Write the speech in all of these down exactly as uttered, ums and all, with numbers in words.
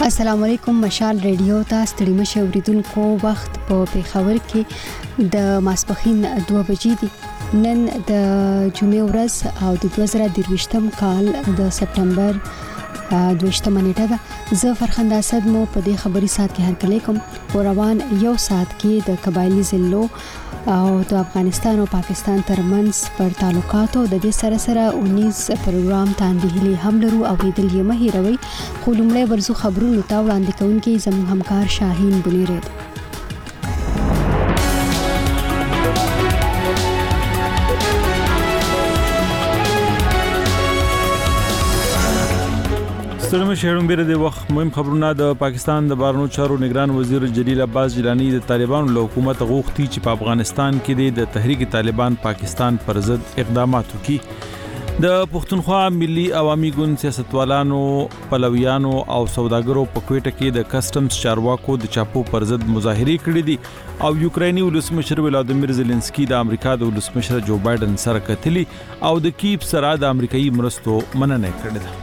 السلام علیکم. مشال ریډیو ته ستړي مشه اوریدونکو، وخت په پیښور کې د ماسپښین دوه بجې دي. نن د جمعې ورځ او د دوه زره درویشتم کال د سپټمبر دویشتمه نیټه ده. زه فرخنده اسد مو په دې خبري سات کې هرکلی کوم. روان یو سات کې د قبایلی ضلعو او د افغانستان او پاکستان ترمنځ پر تعلقاتو د دې سره سره اونیز پروګرام تاندهلی هم لرو او د دې مهي روي خو لومړی ورزو خبرونو ته وړاندې کوونکی زموږ همکار شاهین بنيره دی. سلام شهرون بیره د وخت مهم خبرونه. د پاکستان د بهرنیو چارو نگران وزیر جلیل عباس جیلانی د طالبانو له حکومت غوښتي چې په افغانستان کې د تحریک طالبان پاکستان پر ضد اقدامات وکړي. د پښتونخوا ملي عوامي ګوند سیاستوالانو، پلویانو او سوداګرو په کوټه کې د کسټمز چارواکو د چاپو پر ضد مظاهرې کړې دي او یوکرینی ولسمشر ولادیمیر زيلنسکي د امریکا د ولسمشر جو بایدن سره کتلي او د کیب سره د امریکایي مرستو مننه کړې ده.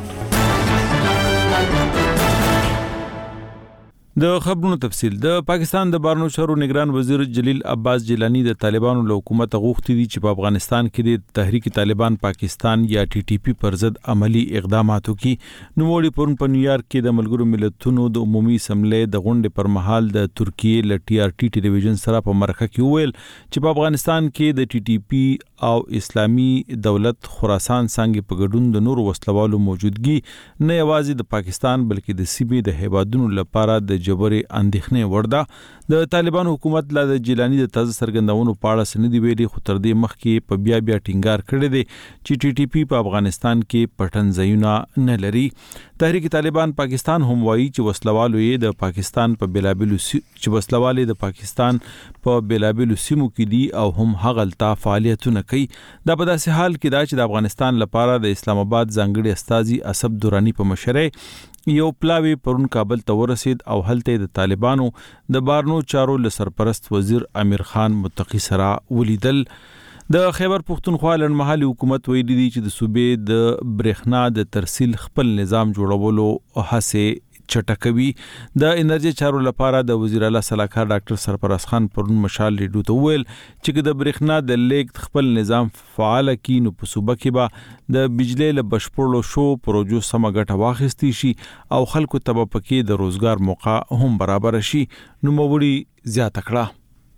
د خبرونو تفصیل. د پاکستان د بهرنیو چارو نگران وزیر جلیل عباس جیلانی د طالبانو له حکومت غوښتي دي چې په افغانستان کې د تحریک طالبان پاکستان یا ټي ټي پی پر ضد عملی اقدامات وکړي. نو وړي پرون په نیویارک کې د ملګرو ملتونو د عمومي اسمبلی د غونډې پر مهال د ترکیه ل ټي ار ټي ټلویزیون سره په مرکه کې ویل چې په افغانستان کې د ټي ټي پی او اسلامي دولت خراسان څنګه په ګډون د نور وسلوالو موجودګي نه یوازې د پاکستان بلکې د سیمې د هیوادونو لپاره د جبري اندېښنې ورده. د طالبان حکومت لا د جیلانی د تازه سرګندونو په اړه سندې ویلي، خو تر دې مخکې په بیا بیا ټینګار کړی دی چې ټي ټي پی په افغانستان کې پټن ځایونه نه لري. تحریک طالبان پاکستان هم وایي چې وسلوالو یې د پاکستان په بلابلو سی... چې وسلوالې د پاکستان په بلابلو سیمو کې دي او هم هغلتا فعالیتونه کوي. دا په داسې حال کې دا چې د افغانستان لپاره د اسلام آباد ځانګړي استازي اسب دورانی په مشرۍ یو پلاوی پرون کابل ته ورسید او هلته د طالبانو د بهرنیو چارو له سرپرست وزیر امیر خان متقی سره ولیدل. د خیبر پختونخوا لړمحلي حکومت ویلي دی چې د صوبې د برېښنا د ترسیل خپل نظام جوړولو هڅه چټکوي. د انرژي چارو لپاره د وزیر اعلی صلاحکار ډاکټر سرفراز خان پرون مشال ریډیو ته ویل چې د برېښنا د لیږد خپل نظام فعال کړي نو په صوبه کې به د بجلی له بشپړو شو پروژو سم ګټه واخیستي شي او خلکو ته په کې د روزګار موقع هم برابر شي. نو موړي زیاته کړه.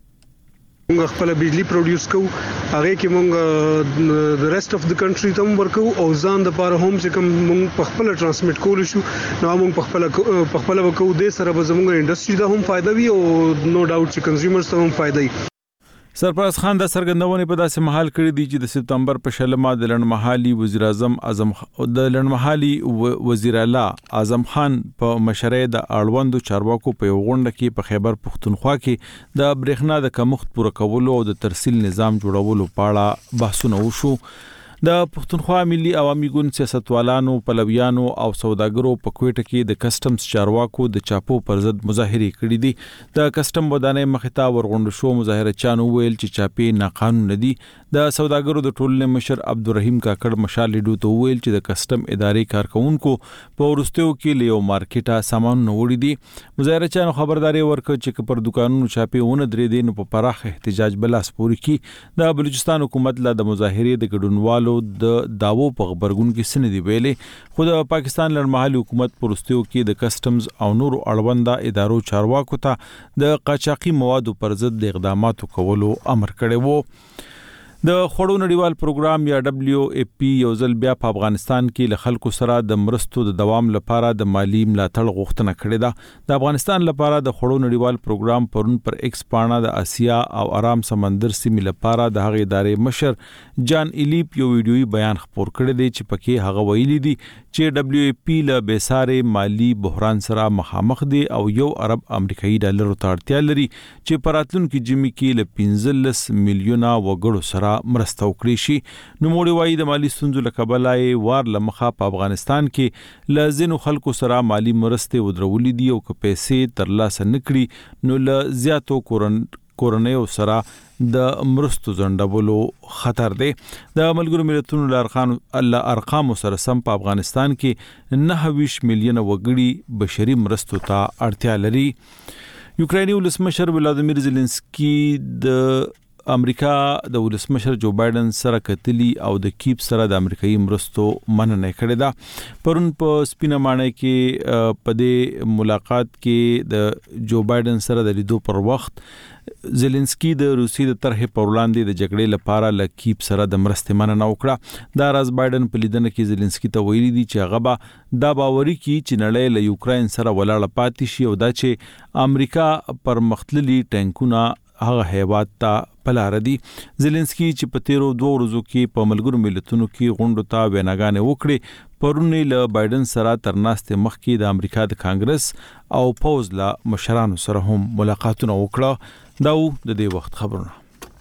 موږ خپل بجلی پروډوس کوو، هغه کې موږ د ریسټ اف د کنټری ته ورکو او ځان د پاره هم چې کوم موږ په خپل ترانسمیټ کول شو نو موږ په خپل په خپل وکړو. د سره به زموږ انډستری ته هم فائدہ وي او نو ډاوټ چې کنزیومرز ته هم فائدہ وي. سرپرست خان د سرګندونې په داسې محل کړی دی چې د سپتمبر په شلمه د لړمحلي وزیر اعظم اعظم د لړمحلي وزیر اعلی اعظم خان په مشرۍ د اړوندو چارواکو په غونډه کې په خیبر پختونخوا کې د برېښنا د کمښت پوره کولو او د ترسیل نظام جوړولو په اړه بحثونه وشو. د پښتونخوا ملي عوامي ګوند سیاستوالانو، پلویانو او سوداګرو په کوټه کې د کسټمز چارواکو د چاپو پر ضد مظاهرې کړې دي. د کسټم ودانې مختا ورغونډ شو مظاهره چانو ویل چې چاپې ناقانونه دي. د سوداګرو د ټولنې مشر عبدالرحیم کاکړ مشال ډیډو ته ویل چې د کسټم ادارې کارکونکو په ورستیو کې لیو مارکیټه سامان وړي دي. مظاهره چانو خبرداري ورکړه چې پر دکانونو چاپې ونه درې دي نو په پراخ احتجاج بلاس پوري کی. د بلوچستان حکومت لا د مظاهرې د ګډونوالو د داوو په خبرګون کې سن دی ویلې، خو د پاکستان لړمحلي حکومت پرستیو کې د کسټمز او نور اړونده ادارو چارواکو ته د قاچاقي موادو پر ضد د اقداماتو کولو امر کړی وو. د خوړو نړیوال پروګرام یا دبليو ای پی یو ځل بیا په افغانستان کې له خلکو سره د مرستو د دوام لپاره د مالی ملاتړ غوښتنه کړې ده. د افغانستان لپاره د خوړو نړیوال پروګرام پرون پر ایکس پاڼه د اسیا او آرام سمندر سیمې لپاره د هغې ادارې مشر جان ایلیپ یو ویډیويي بیان خپور کړی دی چې پکې هغه ویلي دي چې دبليو ای پی له بیسارې مالی بحران سره مخامخ دي او یو ارب امریکایي ډالر ته اړتیا لري چې په راتلونکي جمی کې له پنځلس میلیونه وګړو سره مرسته وکړي شي. نو موږ وایي د مالی ستونزو له کبله وار لمخه په افغانستان کې لازم خلکو سره مالی مرسته ودرولې دي او که پیسې ترلاسه نکړي نو له زیاتو کورن کورنیو سره د مرستو ځنډولو خطر دی. د ملګرو ملتونو لارخان الله ارقام سره سم په افغانستان کې نه ویش میلیونه وګړي بشري مرستو ته اړتیا لري. یوکراني ولسمشر ولادیمیر زيلنسکي د امریکا د ولسمشر جو بایدن سره کتلی او د کیپ سره د امریکایي مرستو مننه کړې ده. پرون په سپینه مانه کې په دې ملاقات کې د جو بایدن سره د لیدو پر وخت زيلنسکي د روسي د طرحې پر وړاندې د جګړې لپاره ل کیپ سره د مرستې مننه وکړه. دا راز بایدن په لیدنه کې زيلنسکي ته ویلي دي چې هغه به دا باوري کی چې نړۍ له یوکرين سره ولاړه پاتې شي او دا چې امریکا پر مختللي ټانکونه هغه هیواد ته پلار دي. زيلنسکي چې په تیرو دوه ورځو کې په ملګرو ملتونو کې غونډو ته ویناګانې وکړې، پرونی له بایدن سره ترناستې مخکې د امریکا د کانګرس او پوز له مشرانو سره هم ملاقاتونه وکړه. دا و د دې وخت خبرونه.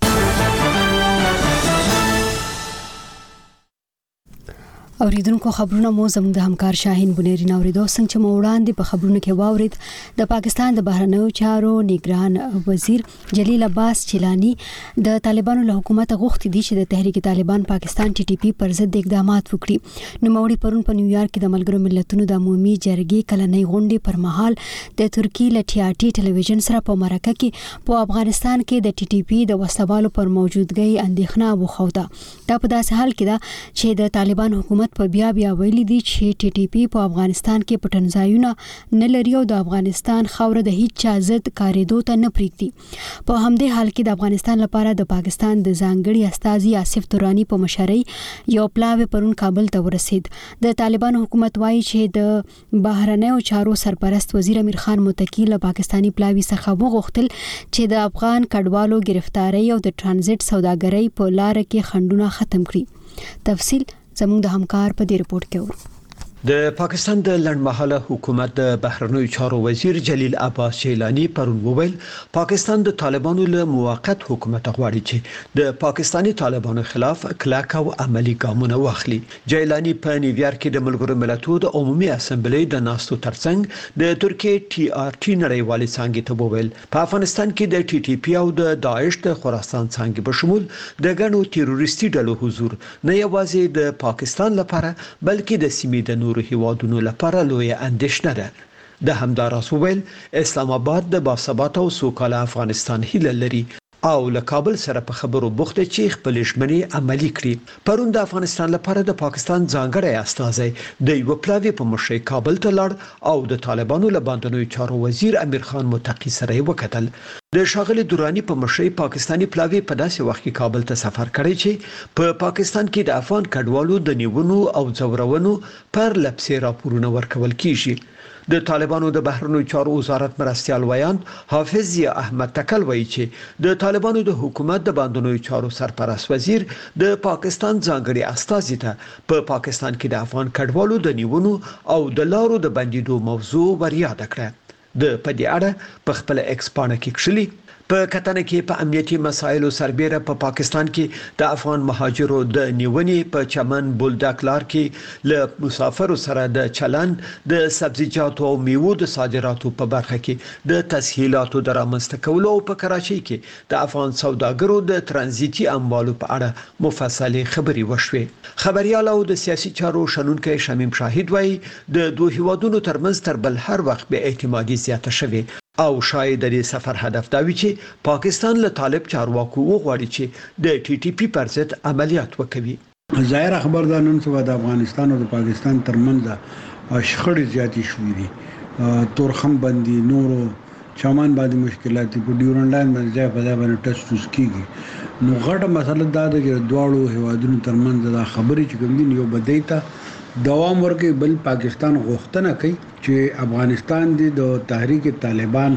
اوریدونکو خبرونه مو زموږ د همکار شاهین بنيري نوریدو څنګه چې مو وړاندې په خبرونو کې واورید د پاکستان د بهرنیو چارو نگران وزیر جلیل عباس چیلانی د طالبانو له حکومت غوښتي دي چې د تحریک طالبان پاکستان ټي ټي پی پر ضد اقدامات وکړي. نو موري پرون په نیویارک کې د ملګرو ملتونو د عمومي جرګې کلنۍ غونډې پر مهال د ترکی لټیاټي ټلویزیون سره په مرکه کې په افغانستان کې د ټي ټي پی د وسوالو پر موجودګۍ اندېښنه وښوده. دا په داسې حال کې ده چې د طالبان حکومت په بیا بیا ویلي دي چې ټي ټي پی په افغانستان کې پټنځایونه نه لري او د افغانستان خاوره د هیڅ چا ضد کاریدو ته نه پریږدي. په همدې حال کې د افغانستان لپاره د پاکستان د ځانګړي استازي آصف تورانی په مشرۍ یو پلاوی پرون کابل ته ورسید. د طالبان حکومت وایي چې د بهرنیو چارو سرپرست وزیر امیر خان متکی له پاکستانی پلاوی څخه وغوښتل چې د افغان کډوالو گرفتاری او د ترانزیت سوداګرۍ په لار کې خنډونه ختم کړي. تفصیل زموږ د همکار په دې رپورت کې ورو. د پاکستان د لړمحاله حکومت د بهرنیو چارو وزیر جلیل عباس چیلانی پرون وویل پاکستان د طالبانو له موقت حکومت غواړي چې د پاکستانی طالبانو خلاف کلک او عملی ګامونه واخلي. جیلانی په نیویارک کې د ملګرو ملتونو د عمومي اسمبلی د ناستو ترڅنګ د ترکیه ټي آر ټي نړیوالې څانګې ته وویل په افغانستان کې د ټي ټي پی او د داعش د خراسان څانګې په شمول د ګڼو تروریستي ډلو حضور نه یوازې د پاکستان لپاره بلکې د سیمې د نورو هیوادونو لپاره لوی اندېښنه ده. د همداراز ویل اسلام آباد د باثباته او سوکاله افغانستان هیله لري او له کابل سره په خبرو بوخت چې خپل ژمنې عملي کړي. پرون د افغانستان لپاره د پاکستان ځانګړی استازی د یو پلاوی په مشرۍ کابل ته لاړ او د طالبانو له باندنیو چارو وزیر امیر خان متقی سره وکتل. د شاغلي دورانی په مشرۍ پاکستانی پلاوی په داسې وخت کې کابل ته سفر کړی چې په پاکستان کې د افغان کډوالو د نیونو او ځورونو پر لپسې راپورونه ورکول کیږي. د طالبانو د بهرنیو چارو وزارت مرستيال ویان حافظ ضیا احمد تکل وایي چې د طالبانو د حکومت د باندنیو چارو سرپرست وزیر د پاکستان ځانګړي استازي ته په پاکستان کې د افغان کډوالو د نیونو او د لارو د بندیدو موضوع ورياده کړه. د پدې اړه په خپل ایکس پاڼه کې کړلي په کتنه کې په امنیتي مسایلو سربېره په پا پاکستان کې د افغان مهاجرو د نیونې په چمن بولډک لار کې له مسافرو سره د چلن د سبزیجاتو او میوو د صادراتو په برخه کې د تسهیلاتو د رامنځته کولو او په کراچۍ کې د افغان سوداګرو د ترانزیتي اموالو په اړه مفصلې خبرې وشوې. خبريال او د سیاسي چارو شنونکو شمیم شاهد وایي د دوه هیوادونو ترمنځ تر بل هر وخت به اعتمادي زیاته شوه او شاید د سفر هدف دا وي چې پاکستان له طالب چارواکو وغواړي چې د ټي ټي پی پر ضد عملیات وکړي. ظاهر خبر ده نن سبا د افغانستان او د پاکستان ترمنځ شخړې زیاتې شوې دي. تورخم بندي نورو چمن باندې مشکلات په ډیورنډ لاین باندې ځای په ځای باندې ټچ ټوس کیږي. نو غټه مسله دا ده چې دواړو هیوادونو ترمنځ دا خبرې چې کوم دي یو بدای ته دوام ورکړي بل پاکستان غوښتنه کوي چې افغانستان د تحریک طالبان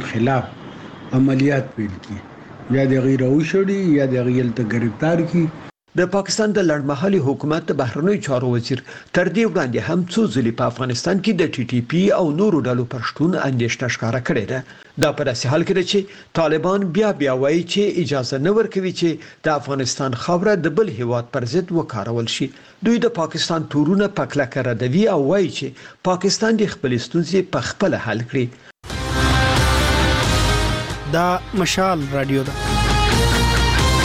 خلاف عملیات پیل کړي یا د غیر اوشړي یا د غیر ته گرفتار کړي. د پاکستان د لړمحلي حکومت د بهرنیو چارو وزیر تر دې وړاندې هم څو ځلې په افغانستان کې د ټي ټي پی او نورو ډلو پر شتون اندېښنه ښکاره کړې ده. دا په داسې حال کې ده چې طالبان بیا بیا وایي چې اجازه نه ورکوي چې د افغانستان خاوره د بل هیواد پر ضد وکارول شي. دوی د پاکستان تورونه په کلکه ردوي او وایي چې پاکستان د خپل ستونزې په خپل حل کړي. دا مشال رادیو ده.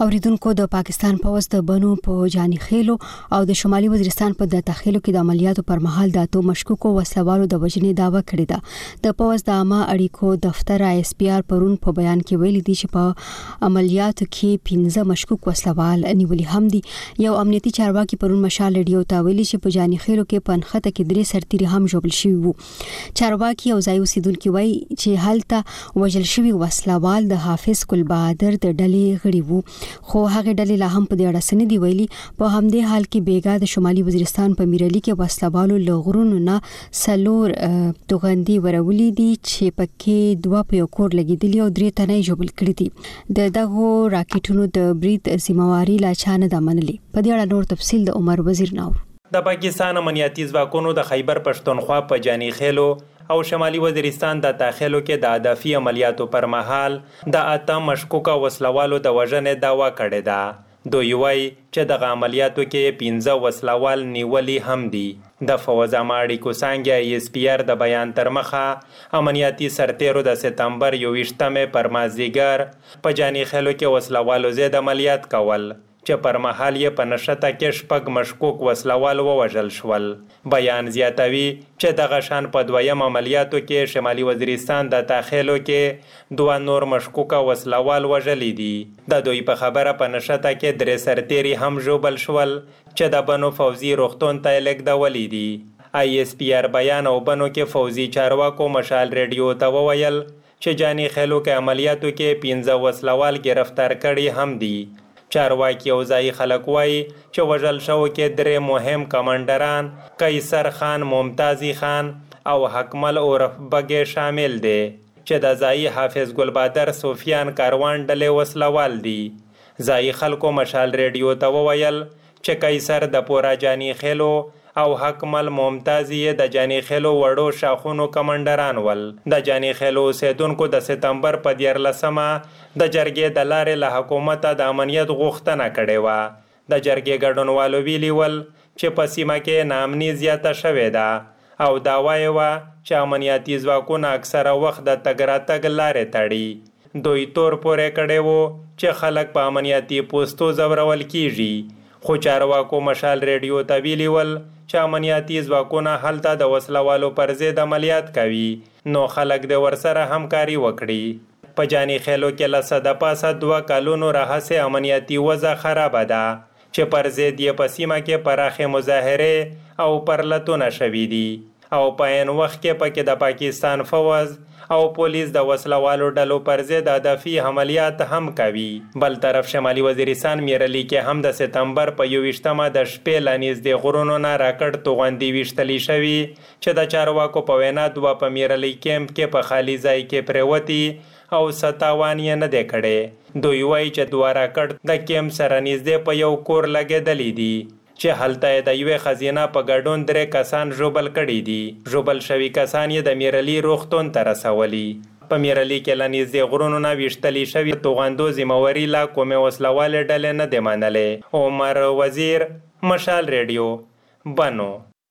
اوریدونکو د پاکستان پوز د بنو په جاني خېلو او د شمالي وزیرستان په د تخیلو کې د عملیاتو پر مهال د اتو مشکوکو وسلوالو د وژنې داوا کړې ده. د پوز د عامه اړیکو دفتر ایس پی آر پرون په بیان کې ویلي دي چې په عملیاتو کې پنځه مشکوک وسلوال نیولي هم دي. یو امنیتي چارواکي پرون مشال ریډیو ته ویلي چې په جاني خېلو کې په نخته کې درې سرتیري هم ژوبل شوي وو. چارواکي او ځای اوسیدونکو وایي چې هلته وژل شوي وسلوال د حافظ ګل بهادر د ډلې غړي وو، خو هغه ډلې لا هم په دې اړه سندې ویلي. په همدې حال کې بیګا د شمالي وزیرستان په میرالي کې وسلوالو لغرونو نه سلور توغندي ورولې دي چې پکې دوه په یو کور لګیدلي او درې تنه ژوبل کړي دي. د دغه راکټونو د برید ذمہواری لا چانه د منلي. په دې اړه نور تفصیل د عمر وزیر ناو. د پاکستان امنیتي ځواکونو د خیبر پښتونخوا په جاني خېلو او شمالي وزیرستان د داخلو کې د هدفي عملیاتو پر مهال د اته مشکوکه وسلوالو د وژنې داوا کړې ده. دوی وایي چې دغه عملیاتو کې پنځه وسلوال نیولي هم دي. د فوز عامه اړیکو څانګې ایس پی آر د بیان تر مخه امنیتي سرتیرو د سپتمبر یوویشتمې پر مازدیګر په جاني خېلو کې وسلوالو ضد عملیات کول چې پر مهال یې په نښته کې شپږ مشکوک وسلوال ووژل شول. بیان زیاتوي چې دغه شان په دویم عملیاتو کې شمالي وزیرستان د داخلو کې دوه نور مشکوکه وسلوال وژلي دي. د دوی په خبره په نښته کې درې سرتیري هم ژوبل شول چې د بنو فوزي روغتون ته لیږدولي دي. آی ایس پی آر بیان او بنو کې فوزي چارواکو مشال ریډیو ته وویل چې جاني خېلو کې عملیاتو کې پنځه وسلوال گرفتار کړي هم دي. چارواکي او ځایي خلک وایي چې وژل شوو کې درې مهم کمانډران قیصر خان، ممتازي خان او حکمل عرف بګې شامل دي چې د ځایي حافظ ګل بهادر سفیان کاروان ډلې وسلوال دي. ځایي خلکو مشال ریډیو ته وویل چې قیصر د پورا جاني خېلو او حکمل ممتازي د جاني خېلو وړو شاخونو کمانډران ول. د جاني خېلو اوسیدونکو د سپتمبر په دیارلسمه د جرګې د لارې له حکومته د امنیت غوښتنه کړې وه. د جرګې ګډونوالو ویلي ول چې په سیمه کې ناامني زیاته شوې ده او دعوا یې وه چې امنیتي ځواکونه اکثره وخت د تګ راتګ لارې تړي. دوی تور پورې کړی وو چې خلک په امنیتي پوستو ځورول کیږي. خو چارواکو مشال ریډیو ته ویلي ول چې امنیتي ځواکونه هلته د وسلوالو پر ضد عملیات کوي، نو خلک د ورسره همکاري وکړي. په جاني خېلو کې له څه د پاسه دوه کلونو راهیسې امنیتي وضع خرابه ده چې پر ضد یې په سیمه کې پراخې مظاهرې او پرلتونه شوي دي او په عین وخت کې پکې د پاکستان فوز او پولیس د وسلوالو ډلو پر ضد هدفي عملیات هم کوي. بل طرف شمالي وزیرستان میرالي کې هم د سپتمبر په یوویشتمه د شپې له نږدې غرونو نه راکټ توغندي ویشتلي شوي چې د چارواکو په وینا دوه په میرالي کیمپ کې په خالي ځای کې پرېوتي او ستاوان یې نه دی کړی. دوی وایي چې دوه راکټ د کیمپ سره نږدې په یو کور لګېدلي دي چې هلته یې د یوې ښځینه په ګډون درې کسان ژوبل کړي دي. ژوبل شوي کسان یې د میرالي روغتون ته رسولي. په میرالي کې له نږدې غرونو نه ویشتلي شوي توغندو ذمہواري لا کومې وسلوالې ډلې نه دي منلې. عمر وزیر، مشال ریډیو، بنو.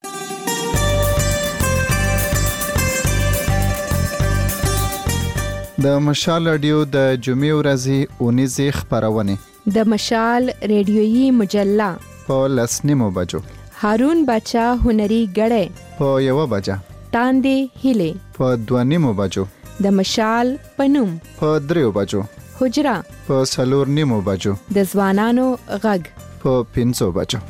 د مشال ریډیو د جمعې ورځې اونیزې خپرونې د مشال ریډیویي مجله په لسنیمو بجو، هارون بچا هنري غړې په یو بجه، تاندې هیلې په دوه نیمو بجو، د مشال پنوم په دریو بجو، حجره په څلور نیمو بجو، د ځوانانو غږ په پنځو بجو.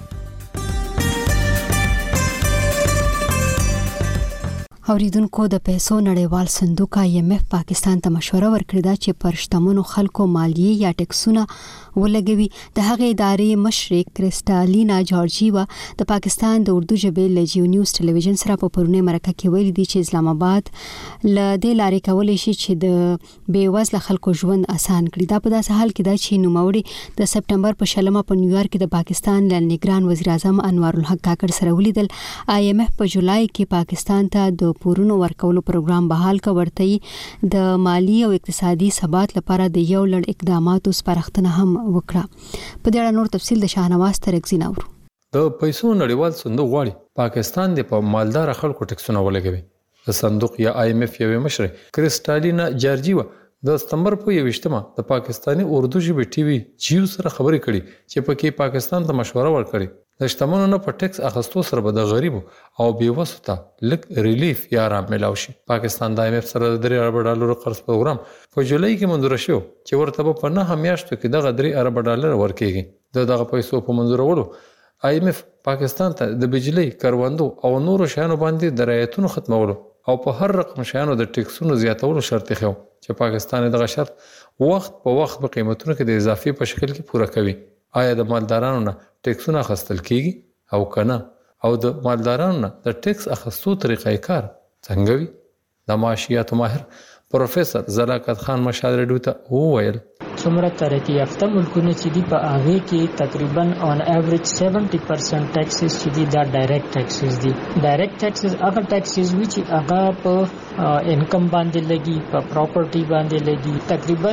اوریدونکو د پیسو نړیوال صندوق آی ایم ایف پاکستان ته مشوره ورکړه ده چې پر شتمنو خلکو مالیه یا ټیکسونه ولګوي. د هغې ادارې مشر کریسټالینا جورجیوا د پاکستان د اردو ژبې له جیو نیوز ټلویزیون سره په پرونی مرکه کې ویلي دي چې اسلام آباد له دې لارې کولی شي چې د بې وزله خلکو ژوند اسان کړي. دا په داسې حال کې ده چې نوموړي د سپټمبر په شلمه په نیویارک کې د پاکستان له نگران وزیر اعظم انوار الحق کاکړ سره ولیدل. آی ایم ایف په جولای کې پاکستان ته د پورونو ورکولو پروګرام بحال کړ، ورته د مالی او اقتصادي ثبات لپاره د یو لړ اقداماتو سپارښتنه هم وکړه. په دې اړه نور تفصیل د شاهنواز ترکزی نورو. د پیسو نړیوال صندوق غواړي پاکستان د په مالدار خلکو ټیکسونه ولګوي. د صندوق یا آی ایم ایف یو مشر کریسټالینا جورجیوا د سپتمبر په یوویشتمه د پاکستاني اردو ژبې ټي وي جیو سره خبرې کړي چې پکې پاکستان ته مشوره ورکړي د شتمنو نه په ټیکس اخیستو سره به د غریبو او بیوسو ته لږ ریلیف یا آرام ملاو شي. پاکستان د آی ایم ایف سره د درې ارب ډالر قرض پروګرام په جولای کې منظور شو چې ورته په نه میاشتو کې دغه درې ارب ډالر ورکېږي. د دغه پیسو په منظورولو آی ایم ایف پاکستان ته د بجلی، کروندو او نورو شیانو باندې د رعایتونو ختمولو او په هر رقم شیانو د ټیکسونو زیاتولو شرط خو چې پاکستان دغه شرط وخت په وخت په قیمتونو کې د اضافي په شکل کې پوره کوي. آیا د مالدارانو نه ټیکسونه اخیستل کیږي او کنه؟ او د مالدارانو نه د ټیکس اخیستو طریقې کار څنګه وي؟ د معاشیاتو ماهر پروفیسور زلاکت خان مشال رډیو ته وویل څومره ترقی یافته ملکونه چې دی په هغه کې تقریبا اون ایوریج سیونټي پرسنټ ټیکسز چې دی دا ډایرکټ ټیکسز دي. ډایرکټ ټیکسز هغه ټیکسز وی چې هغه په انکم باندې لګي، په پراپرټي باندې لګي. تقریبا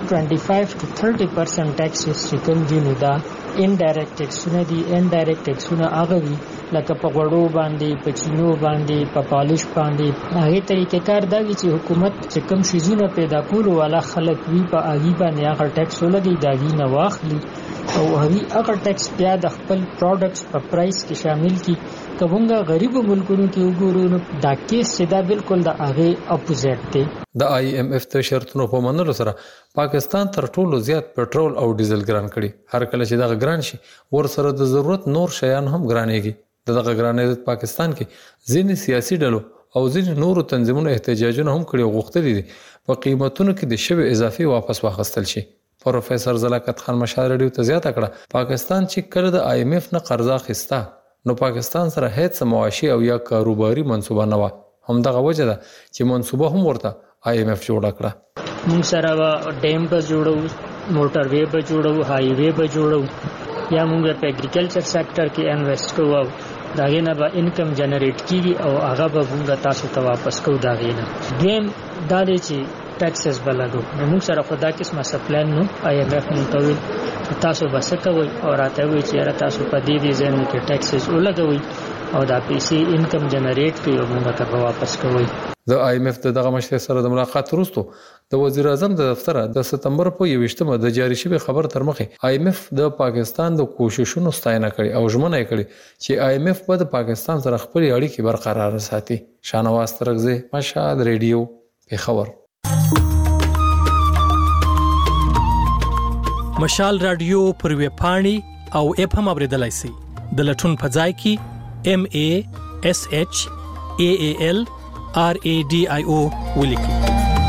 پنځه to thirty percent ټیکسز چې کوم دي نو دا انډایرکټ ټیکسونه دي. انډایرکټ ټیکسونه هغه وی لکه په غوړو باندې، په چینو باندې، په پالیش باندې. هغه طریقې کار دا وی چې حکومت چې کوم شیزونه پیدا کولو والا خلک وی په هغه باندې هغه ټیکس ولګي دا وی نه واخلي او هغه هغه ټیکس بیا د خپل پروډکټس په پرایس کې شامل کړي. کومه غریب ملکونو کې وګورو نو دا کیس چې دا بالکل د هغه اپوزیټ دی. د آی ایم ایف ته شرطونو په منلو سره پاکستان تر ټولو زیات پټرول او ډیزل ګران کړي. هر کله چې دا ګران شي ور سره د ضرورت نور شیان هم ګرانېږي. دغه ګرانې پاکستان کې ځینې سیاسي ډلو او ځینې نورو تنظیمونو احتجاجونه هم کړي او غوښتلي دي په قیمتونو کې د شوی اضافي واپس واخیستل شي. پروفیسور زلاکت خان مشال رډیو ته زیاته کړه پاکستان چې کله د آی ایم ایف نه قرض اخیسته نو پاکستان سره هیڅ معاشي او یا کاروباري منصوبه نه و. همدغه وجه ده چې منصوبه هم ورته آی ایم ایف جوړ کړه. موږ سره ډیم به جوړو، موټر وی به جوړو، های وی به جوړو، یا موږ په اګریکلچر سېکټر کې انویسټ کوو داغه نه به انکم جنریټ کیږي او هغه به موږ تاسو ته واپس کوو. داغه نه دیم دا دی چې ټیکسز بلګو. موږ سره خدا قسمه سپلان نو آی ایم ایف نو کوي تاسو بس کوي او راته وي چې تاسو په دې دې ځین کې ټیکسز ولګوي او دا پیسې انکم جنریټ کوي او موږ ته واپس کوي. د آی ایم ایف دغه مشر سره د ملاقات وروسته د وزیر اعظم د دفتر د سپتمبر په یوویشتمه د جاری شوی خبر تر مخه آی ایم ایف د پاکستان د کوششونو ستاینه کړې او ژمنه کړې چې آی ایم ایف به د پاکستان سره خپل اړیکې برقرار ساتي. شانواز ترغزه مشهد ریډیو پیښور. مشال رادیو پر ویب پاڼې او اپ هم اوریدلای شئ. د لټون په ځای کې ام ا اس اچ ا ا ال ار ا ډي آی او ولیکئ.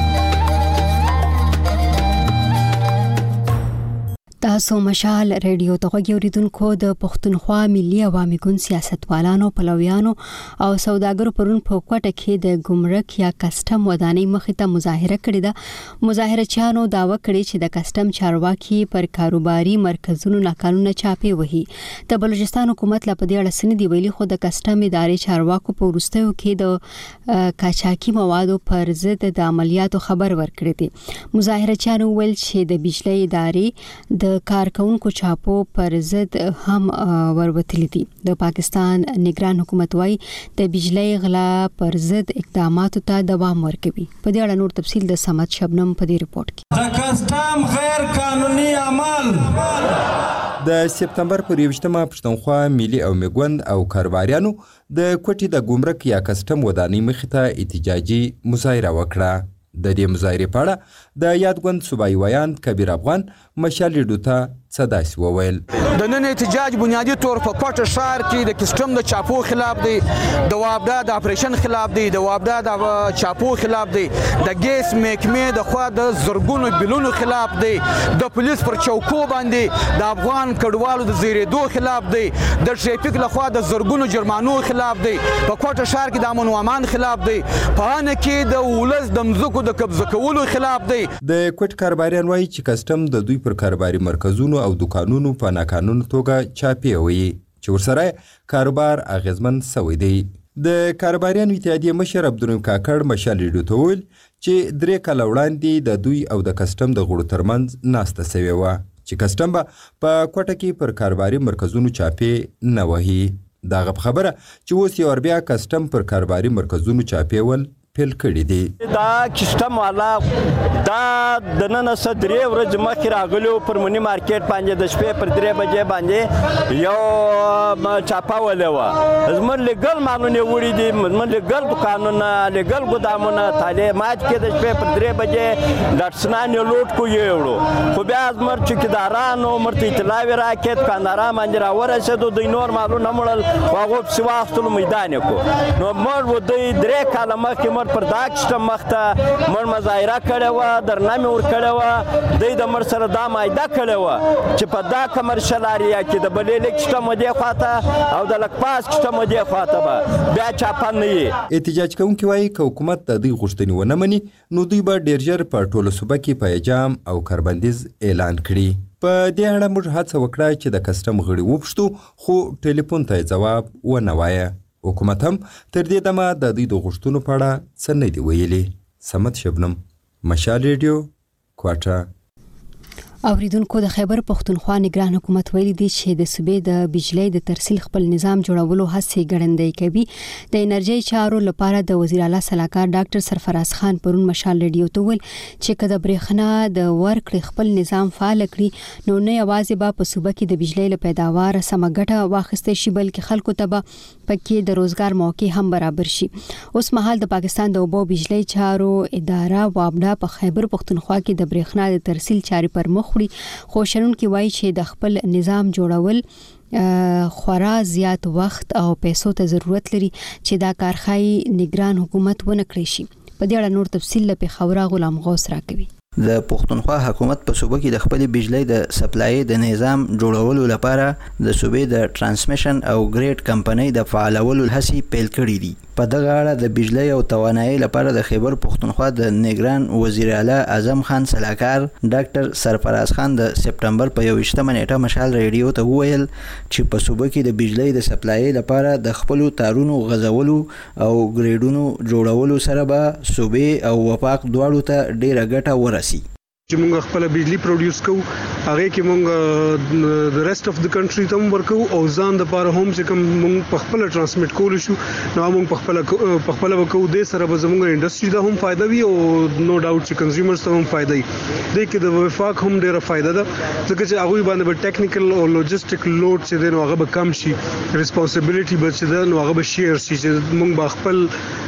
تاسو مشال ریډیو ته غوړیدونکو د پښتونخوا ملي عوامي ګوند سیاستوالانو، پلویانو او سوداګرو پرون په کوټه کې د ګمرک یا کسٹم ودانۍ مخې ته مظاهره کړې ده. مظاهرچیانو داوا کړې چې د کسٹم چارواکي پر کاروباري مرکزونو ناقانونه چاپی وهي. د بلوچستان حکومت لا په دې اړه سندې ویلي خو د کسٹم ادارې چارواکو په وروستیو کې د کاچاکي موادو پر ضد د عملیاتو خبر ورکړی دی. مظاهرچیانو ویل چې د بجلی ادارې د کارکونکو چاپو پر ضد هم وروتلي دي. د پاکستان نگران حکومت وايي د بجلی غلا پر ضد اقداماتو ته دوام ورکوي. په دې اړه نور تفصیل د سمت شبنم په دې ریپورت کې. د کسٹم غیر قانوني عمل د سپتمبر پر یوویشتمه پښتونخوا ملي او میګوند او کاروباریانو د کوټې د ګمرک یا کسٹم ودانۍ مخې ته احتجاجي مظاهره وکړه. د دې مظاهرې په اړه د یادګوند صوبایي ویاند کبیر افغان مشال ریډیو ته څه داسې وویل. د نن احتجاج بنیادی طور په کوټه ښار کې د کسټم د چاپو خلاف دی، د وابډا د اپریشن خلاف دی، د وابډا د چاپو خلاف دی، د ګیس محکمې د خوا د زرګونو بلونو خلاف دی، د پولیس پر چوکو باندې د افغان کډوالو د زیریدو خلاف دی، د ټریفیک لخوا د زرګونو جرمانو خلاف دی، په کوټه ښار کې د امن و امان خلاف دی، په ان کې د ولس د مځکو د قبضه کولو خلاف دی. د کوټ کاروباریان وایي چې کسټم د دوی پر کاروباري مرکزونو او دکانونو په ناقانونه توګه چاپی وي چې ورسره کاروبار اغیزمن شوی دی. د کاروباریانو اتحادیې مشر عبدالرحیم کاکړ مشال ریډیو ته وویل چې درې کاله وړاندې د دوی او د کسټم د غړو ترمنځ ناسته سوې وه چې کسټم به په کوټه کې پر کاروباري مرکزونو چاپی نه وهي. دغه خبره چې اوس یو بیا کسټم پر کاروباري مرکزونو چاپی ول پیل کړي دي. دا کیسټم والا دا د نن صدرې ورځ مخکې راغلو پر منی مارکیټ باندې د شپې پر درې بجې باندې یو چاپا ولې زمون لګل مانونه وړي دي زمون لګل دکانونه لګل ګدامونه تعلیمات کې د شپې پر درې بجې لټسنان لوټ کو یوړو خو بیا زمر چکدارانو مرته اطلاع راکټ کاندارا باندې را ورسېدو د نور مالو نمړل واغو په واختلو میدان کو نو مر و د درې کاله مخکې مر پر دا کیسټم مخته مر مظاهره کړې و درنامه ور کړې و د د مر سره دا مایده کړې و چې په دا کمرشل اریا کې د بلې کیسټم دی خواته او د لکپاس کیسټم دی خواته به بیا چاپن نه احتجاج کوونکي وایي که حکومت د دې غوښتنې ونه مني نو دوی به ډېر ژر په ټوله صوبه کې پیجام او کاربندیز اعلان کړي. په دې اړه موږ هڅه وکړه چې د کسټم غړي وپوښتو خو ټلیفون ته جواب ونه وایه. حکومت هم تر دې دمه د دوی د غوښتنو په اړه څه نه دي ویلي. صمد شبنم، مشال ریډیو، کوټه. اوریدونکو د خیبر پختونخوا نگران حکومت ویلي دی چې د صوبې د بجلی د ترسیل خپل نظام جوړولو هڅې ګړندۍ کوي. د انرژي چارو لپاره د وزیر اعلی صلاحکار ډاکټر سرفراز خان پرون مشال ریډیو ته ویل چې کله برېښنا د ورکړې خپل نظام فعال کړي نو نه یوازې به په صوبه کې د بجلی له پیداوار سم ګټه واخیستل شي بلکې خلکو ته به پکې د روزګار موقع هم برابر شي. اوس مهال د پاکستان د اوبو بجلی چارو اداره وابډا په خیبر پختونخوا کې د برېښنا د ترسیل چارې پر مخ خو شنونکي وایي چې د خپل نظام جوړول خورا زیات وخت او پیسو ته ضرورت لري چې دا کار خای نگران حکومت ونه کړی شي. په دې اړه نور تفصیل له خورا غلام غوث راکوي. د پښتونخوا حکومت په صوبه کې د خپل بجلی د سپلای د نظام جوړولو لپاره د صوبې د ترانسمیشن او ګریډ کمپنۍ د فعالولو هڅې پیل کړې دي. په دغه اړه د بجلی او توانایي لپاره د خیبر پښتونخوا د نگران وزیر اعلی اعظم خان صلاحکار ډاکټر سرفراز خان د سپټمبر په یوویشتمه نیټه مشال ریډیو ته وویل چې په صوبه کې د بجلی د سپلای لپاره د خپل تارونو غځولو او ګریډونو جوړولو سره به صوبې او وفاق دواړو ته ډیره ګټه ورسي. چې موږ خپل بجلی پروډوس کوو هغه کې موږ د ریسټ اف د کنټری ته ورکو او ځان د پاره هم چې کوم موږ په خپل ترانسمیټ کول شو نو موږ په خپل په خپل وکړو د سره به زموږ انډستری ته هم فائدہ وي او نو ډاوټ چې کنزیومرز ته هم فائدہ وي. د کې د وفاق هم ډیره فائدہ ده ځکه چې هغه باندې به ټیکنیکل او لوجستیک لوډ چې دی نو هغه به کم شي ریسپانسیبিলিټي به چې دی نو هغه به شیر شي چې موږ به خپل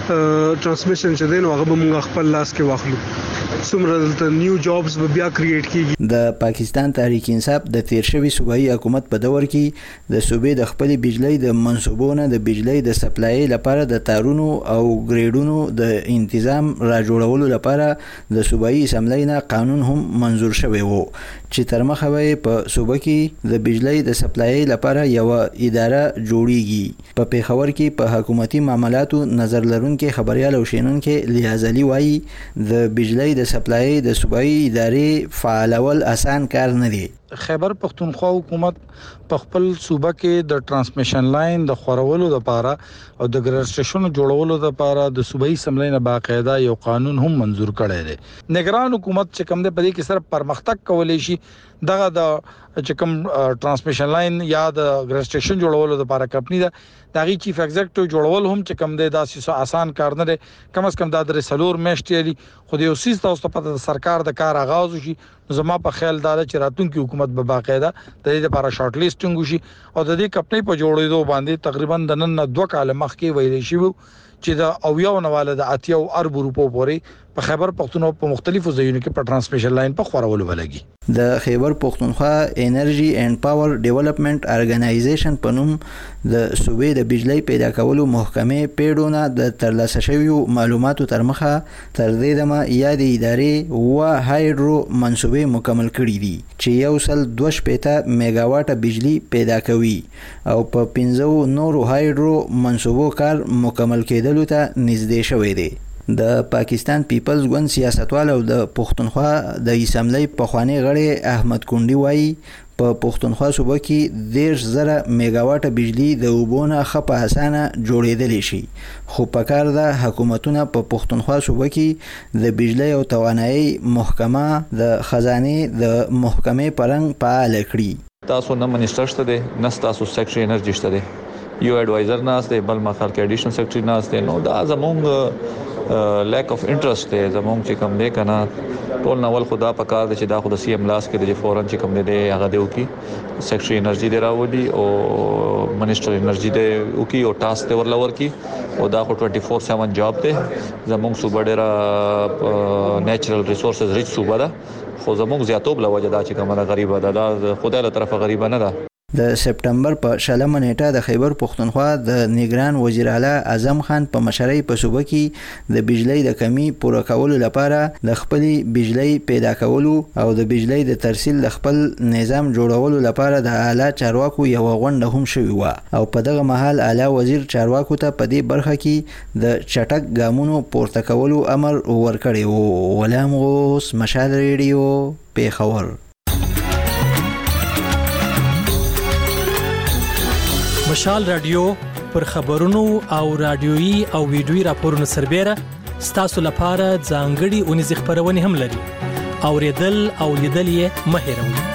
ترانسمیشن چې دی نو هغه به موږ خپل لاس کې واخلو. څومره دلته نیو جابز به بیا کریټ کیږي. د پاکستان تحریک انصاف د تیر شوی صوبایي حکومت په دور کې د صوبې د خپل بجلی د منصوبونو د بجلی د سپلای لپاره د تارونو او ګریډونو د تنظیم را جوړولو لپاره د صوبایي اسمبلی نه قانون هم منزور شوی وو چې تر مخه وي په صوبه کې د بجلی د سپلای لپاره یو اداره جوړیږي. په پیښور کې په حکومتي معاملاتو نظر لرونکي خبريال او شینونکي لیاز علي وایي د بجلی د سپلای د صوبایي ادارې فعالول آسان کار نه دی. خیبر پختونخوا حکومت په خپل صوبه کې د ترانسمیشن لاین د خورولو لپاره او د ګرسټیشن جوړولو لپاره د صوبایي اسمبلی نه باقاعده یو قانون هم منزور کړی دی. نگران حکومت چې کوم د پدې کې صرف پرمختګ کولای شي دغه د چې کوم ترانسمیشن لاین یا د ګرسټیشن جوړولو لپاره کمپنی دا دغه چیف ایگزیکټیو جوړول هم چې کوم دی داسې آسان کار نه دی. کم از کم د درې سلور میاشتې دی خو د یو سیس تاسو په سرکار د کار آغاز وشي زما په خیال دا چې راتونکو حکومت به باقاعده د دې لپاره شارټ لیسټینګ وشي او د دې کمپنی په جوړېدو باندې تقریبا د نن دوه کال مخکې ویلې شي چې د او یو نواله د اتیو ارب روپو پورې په خیبر پختونخوا په مختلفو ځایونو کې په ترانسمیشن لاین په خورولو ولګي. د خیبر پختونخوا انرژي اینڈ پاور ډیولپمنٹ ارګنایزیشن په نوم د صوبې د بجلی پیدا کولو محکمې پیډونه د ترلاسه شویو معلوماتو تر مخه تر دې دمه یاد ادارې و هایډرو منصوبې مکمل کړې دي چې یو سل دوه شپېته میگا واټه بجلی پیدا کوي او په پنځو نورو هایډرو منصوبو کار مکمل کېدلو ته نږدې شوی دی. د پاکستان پیپلز ګوند سیاستوال او د پښتونخوا د اسمبلی پخوانی غړی احمد کونډي وایي په پښتونخوا صوبه کې دیرش زره میگا واټه بجلی د اوبونه خپ اسانه جوړېدلی شي خو په کار د حکومتونو په پښتونخوا صوبه کې د بجلی او توانایي محکمه د خزانه د محکمې پرنګ فعال کړي. تاسو نه منیسټر شته دي نه تاسو سیکټری انرژي شته دي یو ایڈوایزر ناست دی بل مخال کې اډیشنل سیکریټری ناست دی. نو دا زمونږ لیک اف انټرست دی زمونږ چې کوم دی کنه ټول نول خدا پکار دی چې دا خو د سی ام لاس کې د فورن چې کوم دی هغه دی وکي سیکریټری انرژي دی راوړي او منیسټر انرژي دی وکي او ټاسک دی ورلور کی او دا خو چوبیس ساوث جاب دی. زمونږ صوبه ډیره نیچرل ریسورسز ریچ صوبه ده خو زمونږ زیاتوب لوجه دا چې کومه غریبه ده دا خدای له طرفه غریبه نه ده. د سپټمبر په شلمه نیټه د خیبر پښتونخوا د نگران وزیر اعلی اعظم خان په مشرۍ په صوبه کې د بجلی د کمی پوره کولو لپاره د خپل بجلی پیدا کولو او د بجلی د ترسیل د خپل نظام جوړولو لپاره د اعلی چارواکو یو غونډه هم شوې و او په دغه مهال اعلی وزیر چارواکو ته په دې برخه کې د چټک ګامونو پورته کولو امر ورکړی و. غلام غوث، مشال ریډیو، پیښور. مشال رادیو پر خبرونو او رادیويي او ویډیويي راپورونو سربېره ستاسو لپاره ځانګړي اونیزې خبرونه هم لري. اوریدل او لیدل یې مه هېروئ.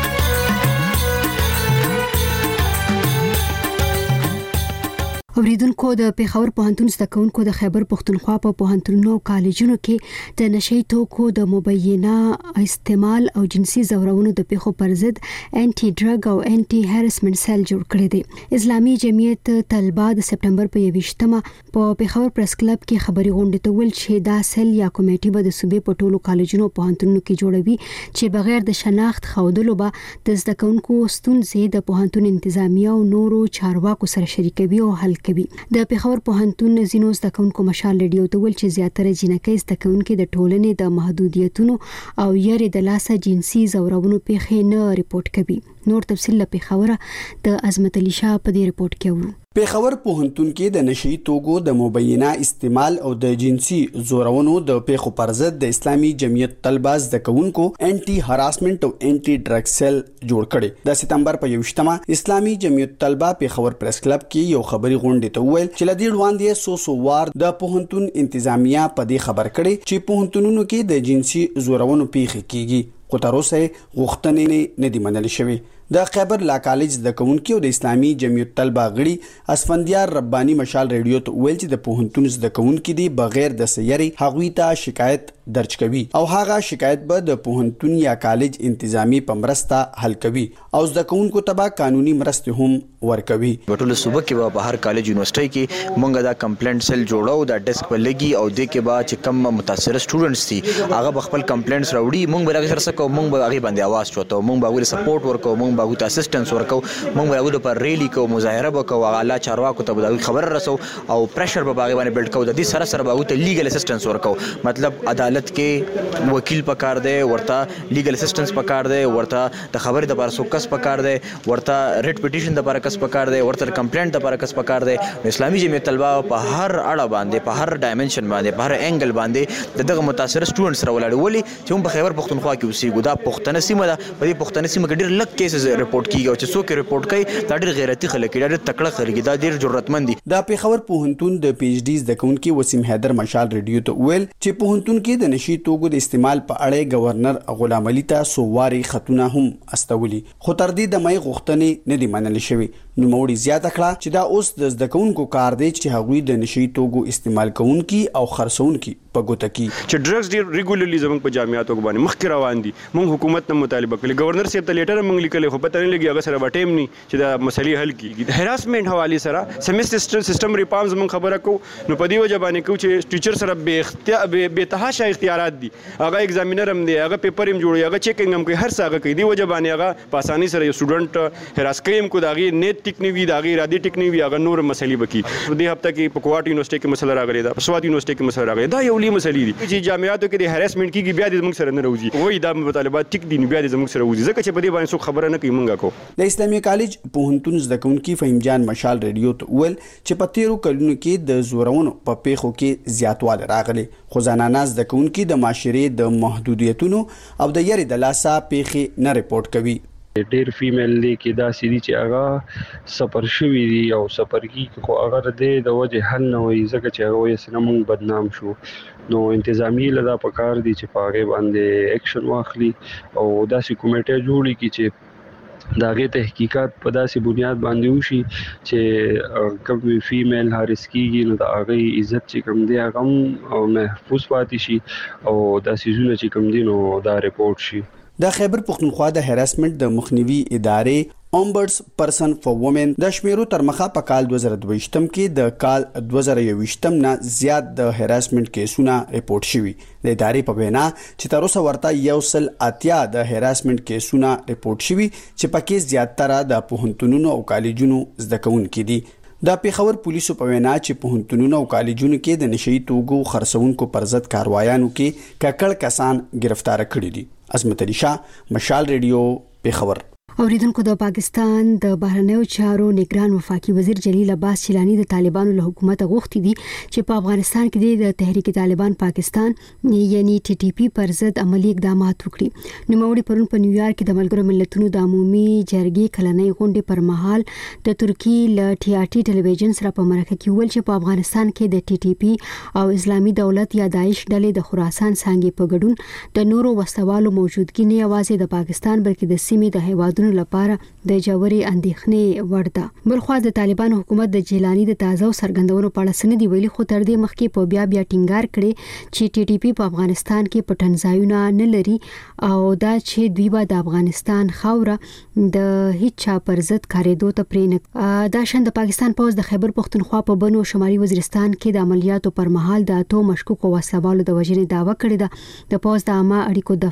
اوریدونکو د پیښور پوهنتون زده کوونکو د خیبر پښتونخوا په پوهنتونونو او کالجونو کې د نشئی توکو د مبینه استعمال او جنسي زورونو د پیښو پر ضد انټي ډرګ او انټي هراسمنټ سیل جوړ کړی دی. اسلامي جمعیت طلبه د سپټمبر په یوویشتمه په پیښور پریس کلب کې خبري غونډه ته ویل چې دا سیل یا کمیټه به د صوبې په ټولو کالجونو او پوهنتونونو کې جوړوي چې بغیر د شناخت خودلو به د زده کوونکو ستونزې د پوهنتون انتظامیه او نورو چارواکو سره شریکوي او حل کوي. د پیښور پوهنتون زینو زده کوونکو مشال ریډیو ته ویل چې زیاتره جنکۍ زده کوونکي د ټولنې د محدودیتونو او یاري د لاسه جنسي زورونو پیښې نه ریپورت کوي. نور تفصیل له پیښوره د عظمت علي شاه په دې ریپورت کې ورو. پیښور پوهنتون کې د نشئی توکو د مبینه استعمال او د جنسي زورونو د پیښو پر ضد د اسلامي جمعیت طلبه زده کوونکو انټي هراسمنټ او انټي ډرګ سیل جوړ کړي. د سپټمبر په یوویشتمه اسلامي جمعیت طلبه پیښور پریس کلب کې یو خبري غونډه ته ویل چې لدی وړاندې سو سو وار د پوهنتون انتظامیه په دې خبر کړي چې پوهنتونونو کې د جنسي زورونو پیښې کیږي خو تر اوسه غوښتنې نه دي منل شوې. د خیبر لا کالج د کوونکو د اسلامي جمعیت طلبه غړي اسفندیار ربانی مشال ریډیو ته ویل چې د پوهنتون د کوونکو دی بغیر د سیاري هغوی ته شکایت درج کوي او هغه شکایت به د پوهنتون یا کالج انتظامی په مرسته حل کوي او د کوونکو تبع قانوني مرسته هم ورکوي. ټول صوبه کې به هر کالج یونیورسيټي کې مونږ دا کمپلینټ سیل جوړو د ډیسک په لګي او د کې با چې کم متاثر سټوډنټس دي هغه خپل کمپلینټس راوړي مونږ به هغه سره کوو مونږ به هغه باندې आवाज چوتو مونږ به ول سپورټ ورکو مونږ به ته اسسټنس ورکو مونږ به هغه پر ریلی کو مظاهره وکړو اعلی چارواکو ته به خبر رسو او پریشر به باغ باندې بلډ کو د دې سره سره به ته لیګل اسسټنس ورکو مطلب عدالت کې وکیل پکار دی ورته لیګل اسسټنس پکار دی ورته د خبرې د بار سوکس پکار دی ورته ریټ پټیشن د بار کس پکار دی ورته کمپلینټ د بار کس پکار دی. اسلامي جمعیت طلبه په هر اړه باندې په هر ډایمنشن باندې په هر انګل باندې دغه متاثر سټوډنټس راولاړ ولي چې هم په خیبر پښتونخوا کې اوسېږو دا پښتنه سیمه ده په دې پښتنه سیمه کې ډېر لږ کیسز ریپورت کیږي او چې څوک ریپورت کوي دا ډېر غیرتي خلک دي ډېر تکړه خلک دي دا ډېر جرأتمند دي. د پیښور پوهنتون د پی ایچ ډي زده کوونکي وسیم حیدر مشال ریډیو ته ویل چې پوهنتون کې د نشئی توکو د استعمال په اړه گورنر غلام علي ته سوواري خطونه هم استولي خو تر دې د مې غوښتنې نه دي منل شوی. نو موړي زیاته کړه چې دا اوس د زده کوونکو کار دی چې هغوی د نشئی توکو استعمال کوونکي او خرڅونکي په ګوته کې چې ډرګز ډیر ریګولرلی زموږ په جامعاتو باندې مخکې روان دي. موږ حکومت ته مطالبه کړې گورنر صاحب ته لیټر موږ لیکلې خو پته نه لګي هغه سره ټیم نه چې دا مسلې حل کیږي. هراسمنټ حواله سره سیمستر سیستم ریفارمز موږ خبره کو نو په دې وجه باندې کو چې ټیچر سره به اختیار به تحاشا اختیارات دي هغه ایگزامینر هم دی هغه پیپر هم جوړي هغه چیکینګ هم کوي هر څه هغه کوي. دی وجه باندې هغه په اساني سره یو سټوډنټ هراس کړي کو داغي نیټ ټیکنیوي داغي رادي ټیکنیوي هغه نور مسلې بکی. دې هفته کې په کوټ یونیورسيټي کې مسله راغلی دا سوات یونیورسيټي کې مسله راغلی دا یو لوی مسلې دي چې جامعاتو کې د هراسمنټ کیږي بیا د موږ سره نه راوځي وای دا مطالبات ټیک دي بیا د موږ سره راوځي ځکه چې په دې باندې څوک خبره نه کوي. موږ کو د اسلامي کالج پوهنتون زده کوونکي فهیم جان مشال ریډیو ته ویل چې په تیرو کلونو کې د زورونو په پیښو کې زیاتوالی راغلی خو زنانه زده کوونکي د معاشرې د محدودیتونو او د یاري د لاسه پیښې نه ریپورت کوي. ډېر فیمیل دی کې دا سړي چې هغه سفر شوي دي او سفر کې خو هغه د د وجه حل نه وي ځکه چې هغه یې سره موږ بدنام شو نو انتظامی لدا پکار دي چې په هغه باندې اکشن واخلي او داسې کمیټه جوړي کی چې دا غي تحقیقات په داسې بنیاد باندې وشي چې کوم فیمیل هارس کیږي نو دا غي عزت چې کوم دی هغه محفوظ پاتې شي او دا سيزونه چې کوم دي نو دا ریپورت شي. د خیبر پختونخوا د هراسمنت د مخنیوي ادارې اومبرز پرسن فور وومن د شمیرو تر مخه په کال دوه زره دوه ویشت کې د کال دوه زره یو ویشت نه زیات د هراسمنت کیسونه ریپورت شوي. د ادارې په وینا چې تر اوسه ورته یو سل اتیا د هراسمنت کیسونه ریپورت شوي چې پکې زیاتره د پوهنتونونو او کالجونو زده کوونکي دي. د پیښور پولیسو په وینا چې پوهنتونونو او کالجونو کې د نشئی توکو خرڅونکو پر ضد کاروایانو کې ککړ کسان گرفتار کړي دي. عظمت علي شاه، مشال ریډیو، پیښور. اوریدونکو د پاکستان د بهرنیو چارو نگران وفاقي وزیر جلیل عباس چیلانی د طالبانو له حکومت غوښتي دي چې په افغانستان کې د تحریک طالبان پاکستان یعنی ټي ټي پی پر ضد عملی اقدامات وکړي. نوموړي پرون په نیویارک کې د ملګرو ملتونو د عمومي جرګې کلنۍ غونډې پر مهال د ترکی له ټي آر ټي ټلویزیون سره په مرکه کې ویل چې په افغانستان کې د ټي ټي پی او اسلامي دولت یا داعش ډلې د خراسان څنګه په ګډون د نورو وسوالو موجودګي نه یوازې د پاکستان بلکې د سیمې د هیوادونو لپاره د جوړې اندېښنې ورده. بلخوا د طالبان حکومت د جیلانی د تازه سرګندونو په اړه سندې ویلي، خو تر دې مخکې په بیا بیا ټینګار کړي چې ټي ټي پی په افغانستان کې پټنځایونه نه لري او دا چې دوی به د افغانستان خاوره د هیڅ چا پر ضد کاریدو ته پرېنه. دا شند د پاکستان پوز د خیبر پختونخوا په بنو شمالي وزیرستان کې د عملیاتو پر مهال د اتو مشکوکو وسوالو د وژنې دعوه کړې ده. د پوز د عامه اړیکو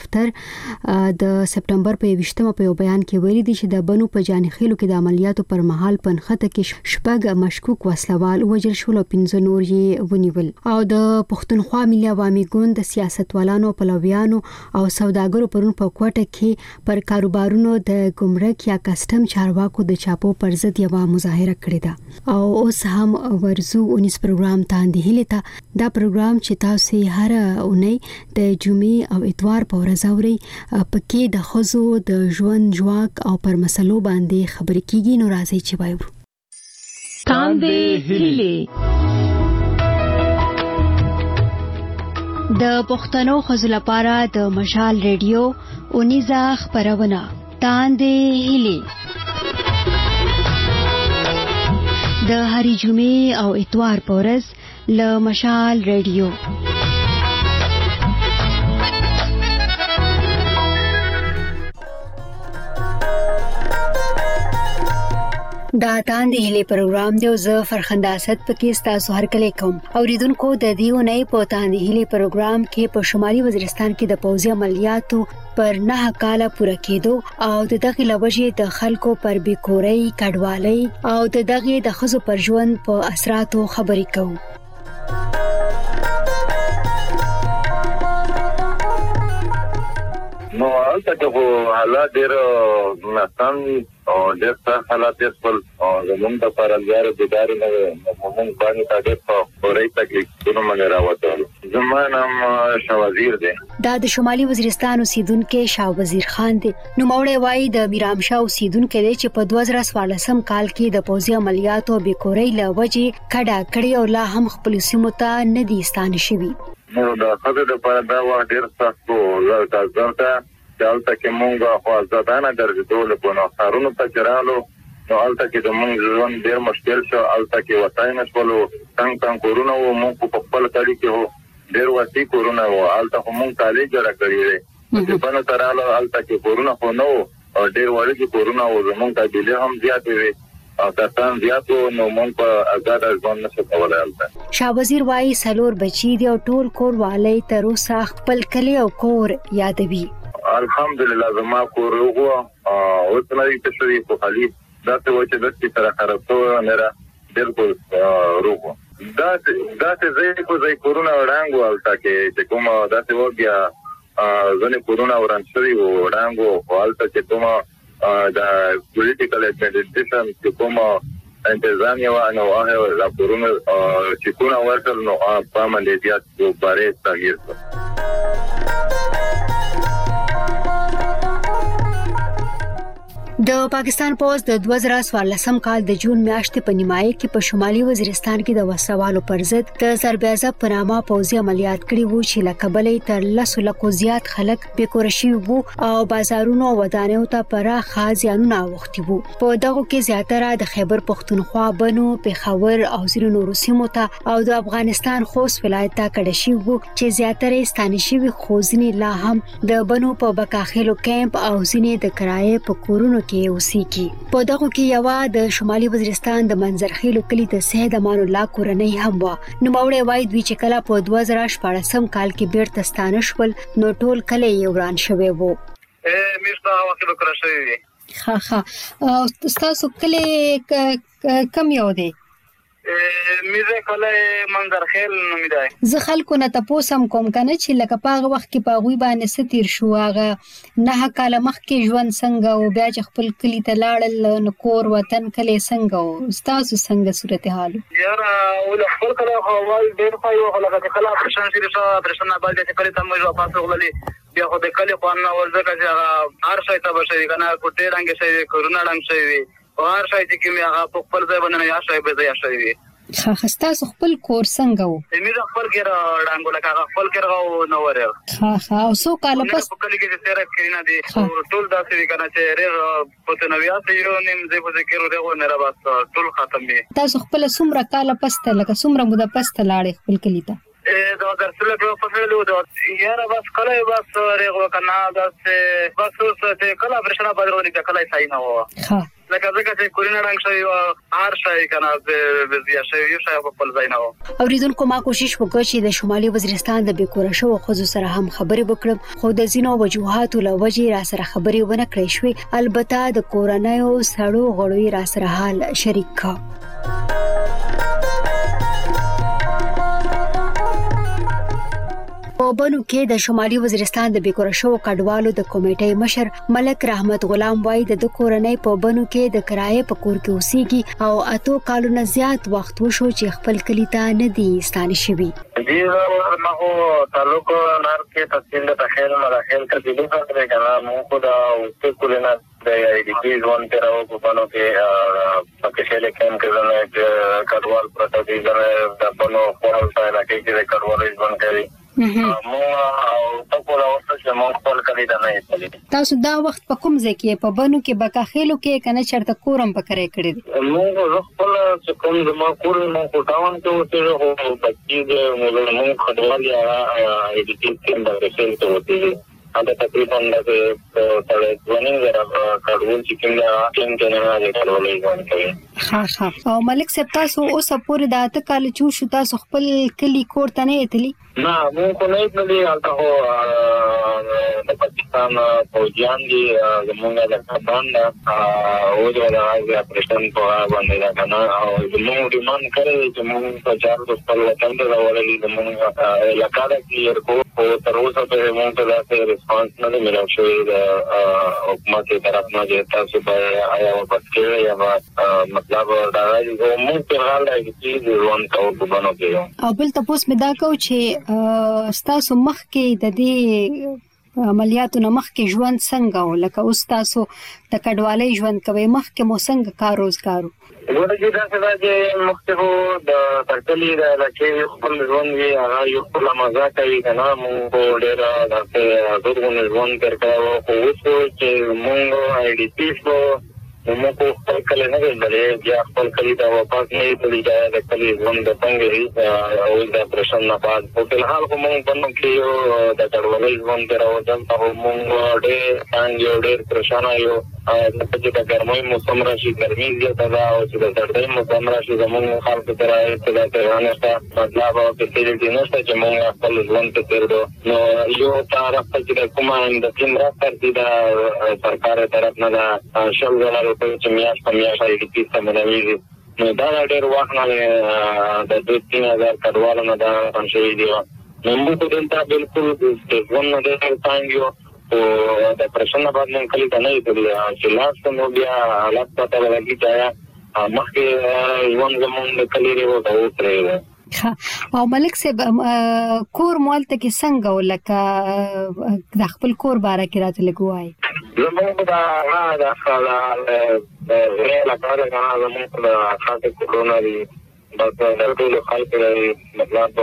دفتر د سپټمبر په یوویشتمه په یو بیان کې ویلي دي چې د بنو په جانخیلو کې د عملیاتو پر مهال پنخته کې شپږ مشکوک وسلوال وژل شول او پنځه نور یې ونیول. او د پښتونخوا ملي عوامي ګوند د سیاستوالانو، پلویانو او سوداګرو پرون په کوټه کې پر کاروبارونو د ګمرک یا کسٹم چارواکو د چاپو پر ضد یو مظاهره کړې ده. او اوس هم ورزو اونیس پروګرام تاندې هله تا دا پروګرام چې تاسو هر اونۍ د جمعې او اتوار په ورځ اوري پکې د خزو د ژوند جواک او پر مسلو باندې خبرې کیږي. نو راځي چې وایو تاندې هلي د پښتنو خزو لپاره د مشال ریډیو اونیزه خبرونه تاندې هلي د هری جمعې او اتوار په ورځ له مشال ریډیو. دا تاندې هلي پروګرام دی او زه فرخنده اسد پکې تاسو هر کله کوم. اوریدونکو د دیو نه په تاندې هلي پروګرام کې په شمالي وزیرستان کې د پوځي عملیاتو پر نه کاله پوره کېدو او د دغه لوجې د خلکو پر بیکورۍ، کډوالۍ او د دغه د خزو پر ژوند په اثراتو خبرې کوو. نو هلته کې حالات ډېر ناسم او ډېر سخت حالات یې خپل زموږ د پرلګارو د ادارې نه موږ باندې تاګت په اورۍ تکلیفونو باندې راوتل. زما نام شاه وزیر دی. دا د شمالي وزیرستان اوسیدونکو شاه وزیر خان دی. نو موري وایي د میرامشاه اوسیدونکو دی چې په دوه زره څوارلسم کال کې د پوځي عملیاتو بیکورۍ له وجې کډه کړې او لا هم خپل سیمو ته نه دي ستانه شوي. نو دا خبره د پاره دا و ډېر سخت و زړه ځانته چې الته کې مونږه خو ځدانه درځول په نو خارونو ته چرالو نو الته کې د مونږ ژوند ډېر مشکل شو. الته کې وتاي نشولو څنګه څنګه کورونا و مونږ په خپل کړي کې هو ډېر وتی کورونا و الته هم مونږ کالج جوړ کړی دی چې په نو ترالو الته کې کورونا خو نو ډېر وړي کې کورونا و زمونږ ته بلی هم زیات وي او کتان زیاتو نو مونږ په آزاد ژوند نشو کولای. البته شاه وزیر وایي سلور بچی دی او ټول کور والی تر اوسه خپل کلی او کور یادوي. الحمدلله زما کور وګو او څنګه چې شوی په خالي دا ته و چې د څه طرح خرابته نه را بالکل روغو دا دا ته زه کو زه کورونا وړاندو البته کې چې کوم دا ته وګیا ځنه کورونا ورانشري وړاندو البته چې کوم دا پولیټیکل اډمنسټریشن چې کوم انتظامیه و نو هغه راپورونه چې کومه ورکړ نو په عملیات په باره تغییر کړ. د پاکستان پوز د دوه زره څوارلسم کال د جون میاشتې په نیمایي کې په شمالي وزیرستان کې د وسوالو پر ضد د ضربه‌ضرب په نامه پوځي عملیات کړي وو چې له کبله تر لسو لکو زیات خلک بېکور شوي وو او بازارونو او ودانیو ته پراخه زیانونه اوښتي وو. په دغو کې زیاتره د خیبر پښتونخوا، بنو، پېښور او ځینو نورو سیمو ته او د افغانستان خوست ولایت ته کډه شوي وو چې زیاتره ستانه شوي خو ځینې لا هم د بنو په بکاخیلو کیمپ او ځینې د کرایې په کورونو کې اوسېږي. په دغو کې یو د شمالي وزیرستان د منظرخیلو کلی د سید امان الله کورنۍ هم و. نوموړی وایي دوی چې کله په دوه زره شپاړسم کال کې بیرته ستانه شول نو ټول کلی یې وران شوی و. میشته وکیل کړه شوی. ها ها تاسو کلی کم یو دی؟ میزه کله منظرخیل نومې دی. زه خلکو نه تاسو هم کوم کنه چې لکه پاغه وخت کې پاغوي باندې ستیر شو هغه نه کاله مخکې ژوند څنګه او بیا چې خپل کلی ته لاړل نو کور وطن کلی څنګه او تاسو څنګه صورتحال؟ یاره ول خپل کله هوال ډیر خو یو لکه کله پرشن شي رسا پرشن نه باندې چې کلی ته موږ واپس وغللی بیا خو د کلی خو نه ورځه چې هر شي ته بشي کنه کوټه رنګ شي کورونا رنګ شي هر شي چې می هغه په خپل ځای باندې یا شي به ځای شي. خا خستاسو خپل کور څنګه وو؟ میرا خپل کې را ډانګو لکه خپل کې راو نو وره. خا خا او سو کال پس په کلی کې سره کینا دي ټول داسې وی کنه چې رغ پته نو بیا ته یو نیم زه په ذکر دغه نه را بس ټول ختم دي. تاسو خپل سمره کال پس ته لکه سمره مده پس ته لاړې خپل کلی ته؟ دا درسله په فصلو دا یاره بس کله بس رغ کنه بس بس څه کله پرشنا بدرونی کله صحیح نه و. ها لکه ځکه چې کورونه رنګ شوی هر شي کنه د زیات شوی یو شی په خپل ځای نه و. اوریدونکو ما کوشش وکړ چې د شمالي وزیرستان د بیکوره شو خو سره هم خبرې وکړم خو د زینو وجوهاتو له وجې را سره خبرې ونه کړې شوې. البته د کورنیو سړو غړوي را سره حال شریک کا. په بنو کې د شمالي وزیرستان د بیکوره شو کډوالو د کمیټې مشر ملک رحمت غلام وایي د کورنۍ په بنو کې د کرایې په کور کې اوسېږي او اتو کالونو زیات وخت وشو چې خپل کلی ته نه دي ستانه شوي. دي ما هو تعلق نار کې تفصیل د تخیل مراحل کې د فکر کنا مو کو دا او کولنا د ای ډی پی ځوان ته راو په بنو کې پکې کېم کې نه کډوال پروت دي د بنو خپل ځای راکې چې کډوال ځوان کوي. مو او تاسو راوځئ چې مو خپل کلی دا نه ایستلی. تاسو دا وخت په کوم ځای کې په بنو کې بکاخیلو کې کنه چرته کورم پکړې کړې دي؟ مو خپل چې کوم زما کور مو کوټاون ته وته هو بچی دې مو مو خدوال یا ایډیټینګ کې باندې څه وته دا تقریبا د تړ ځوانین غره کډوال چې کوم ټیم کې نه راځي کډوالې ځوان کوي. ها ها او ملک صاحب تاسو اوس پورې د اته کال چو شو تاسو خپل کلی کور ته نه ایتلی؟ نه مو کو نه ایتلی البته هو د پاکستان فوجیان دي زمونږ د باندې او د راځي اپریشن په باندې دا کنه او زموږ ډیماند کړی چې موږ په چار د خپل وطن ته راولې زموږ لکاره کې ورکو او تر اوسه په موږ ته دا ریسپانس نه ملو شوی د حکومت طرف نه چې تاسو به آیا وبکه یا مطلب دا راځي موږ په حال کې چې ځوان تاو په بنو کې او بل تاسو مې دا کو چې تاسو مخ کې د دې عملیاتو نه مخ کې ژوند څنګه و لکه اوس تاسو د کډوالۍ ژوند کوي مخ کې مو څنګه کار روزګارو؟ ورته چې دا څه چې مختلفو د ترکلی د لکه خپل ژوند وی هغه یو خپل مزه کوي کنه مونږ په ډیر دغه دغه ژوند ترکاو خو اوس چې مونږ آی ډی پی شو موږ په خپل کلی نه غوښتلې چې خپل کلی ته واپس نه ایستل کېږي د کلی ژوند د څنګه او د پرشن نه پات په الحال کوم په کې یو د کډوالۍ ژوند راوځم ته موږ ډېر څنګه ډېر پرشن یو د پدې د ګرمۍ موسم راشي ګرمي زیاته ده او چې د سردۍ موسم راشي زموږ خلکو ته راځي چې دا څنګه مطلب او فیسیلیټي نشته چې موږ خپل ژوند ته تیرو نو یو طرف ته چې کومه د تیم راځي د سرکار طرف نه دا شل ډالر چې میاش په میاش ای ډی پی سمونوي نو دا ډېر وخت نه د دوه تین هزار کډوالو نه دا پنځوي دی نو موږ دلته بالکل د ژوند نه څنګه او د پرشن باندې کلی ته نه ایستل چې لاس نو بیا حالات پته لګی چې مخکې ژوند زموږ کلی ریو دا اوسره او ملک صاحب کور مالته کې څنګه ولکه د خپل کور باره کې راته لګوای زموږ دا هغه د خپل غیر لپاره کنه زموږ د خاطر کورونا دی بس د ټول خلک مطلب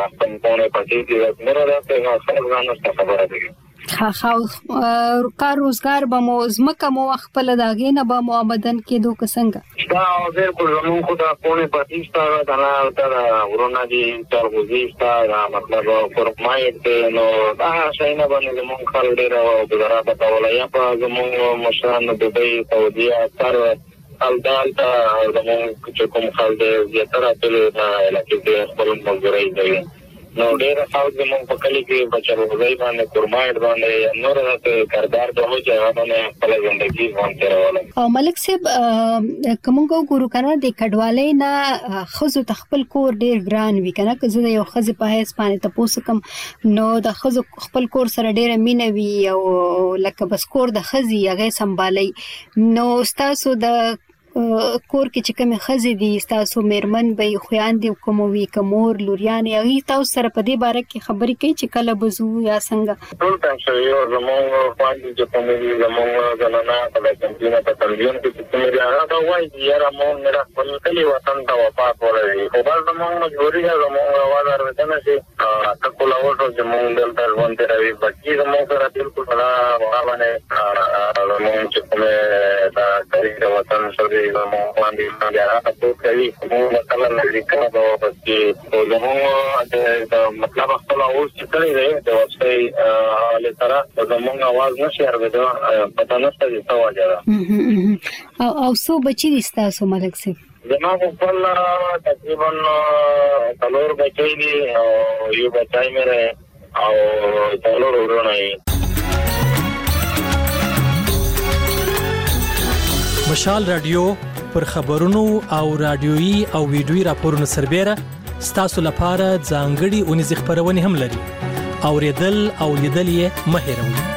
په پټي کې مره راته خلک غواړي خبره دي خا خا کار روزګار به مو زمکه مو خپل داګې نه به مو آمدن کې دوه څنګه دا بالکل زموږ خو دا پونه پاتیستا دا نه تر ورونه دي تر وزیستا دا مطلب فورمایټ ته نو دا شي نه باندې زموږ خل ډیر او ګذرا په ولیا په زموږ مشران دوبۍ سعودي تر الدال ته زموږ چې کوم خل دې زیاتره په علاقې کې خپل مزوري دی نو ډیر خلک زموږ په کلی کې بچو ځای باندې کورمایټ باندې نور راته کاردار به وي چې هغه باندې خپل ژوندۍ ژوند تیرول او ملک صاحب کومو ګورو کنه د کډوالۍ نه خزو تخپل کور ډیر ګران وی کنه که زه یو خزه په هیڅ باندې تاسو کوم نو د خزو خپل کور سره ډیر مینه وی او لکه بس کور د خزي هغه سمبالي نو تاسو د کور کې چې کوم خزې دي تاسو مېرمن به خويان دي کوم وی کومور لوريان یې تاسو سره په دې باره کې خبرې کوي چې کله بزو یا څنګه ټول تاسو یو زموږ خواندي چې کوم دي زموږ زنانه په کمپینه په تلویزیون کې چې کوم دي هغه دا وایي چې یاره مون میرا خپل کلی وطن ته وفات ورغی خو بل زموږ مجبوري ده زموږ आवाज اورېدنه چې تاسو لا وځو چې مونږ دلته ژوند کوي بچي زموږ سره بالکل نه باندې زموږ چې کوم دا کلی وطن سره زموږ باندې یا تاسو کوي موږ مثلا نزدیکه دا چې زموږ د مطلب خپل اوس چې کړی دی د واسطه له طرف زموږ आवाज نشي اورېدو پته نشته چې څه وجه او او څو بچی دي تاسو ملک صاحب زموږ خپل تقریبا څلور بچی دي او یو بچای مې او څلور ورونه یې مشال رادیو پر خبرونو او رادیويي او ویډیويي راپورونو سربېره ستاسو لپاره ځانګړي اونیز خبرونه هم لري اوریدل او لیدل یې مه هېروئ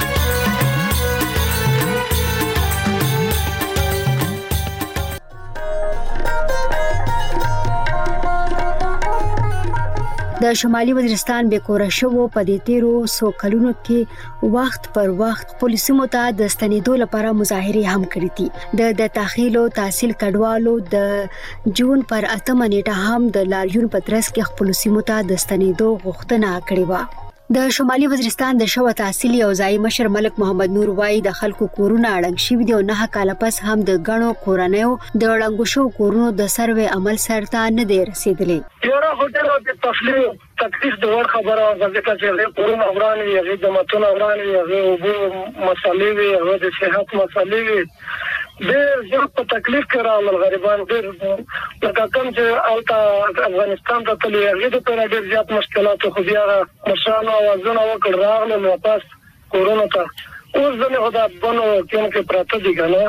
د شمالي وزیرستان به کور شو په دې تیرو سو کلونو کې وخت پر وخت پولیسو ته د ستنېدو لپاره مظاهره هم کړې دي د د تحصیل او تحصیل کډوالو د جون پر اتمه نیټه هم د لاریون پترس کې خپل سیمو ته د ستنېدو غوښتنه کړې و د شمالي وزیرستان د شو تحصیلي او ځای مشر ملک محمد نور وای د خلکو کورونه اړنګ شوی دی او نه کال پس هم د غنو کورنیو د اړنګ شو کورونو د سروې عمل سرته نه دی رسیدلی یوه هوټل د تفصیل تکلیف د ور خبره ځکه چې کورونه وران وي هغه د متون وران وي هغه وبو مسالې وي هغه د صحت مسالې وي ډېر زیات په تکلیف کې راغلل غریبان ډېر لکه کوم چې الته افغانستان ته تللی هغه د پر ډېر زیات مشکلات خو بیا مشرانو اوازونه وکړ راغلل واپس کورونه ته اوس زموږ د بنو کې پراته دي کنه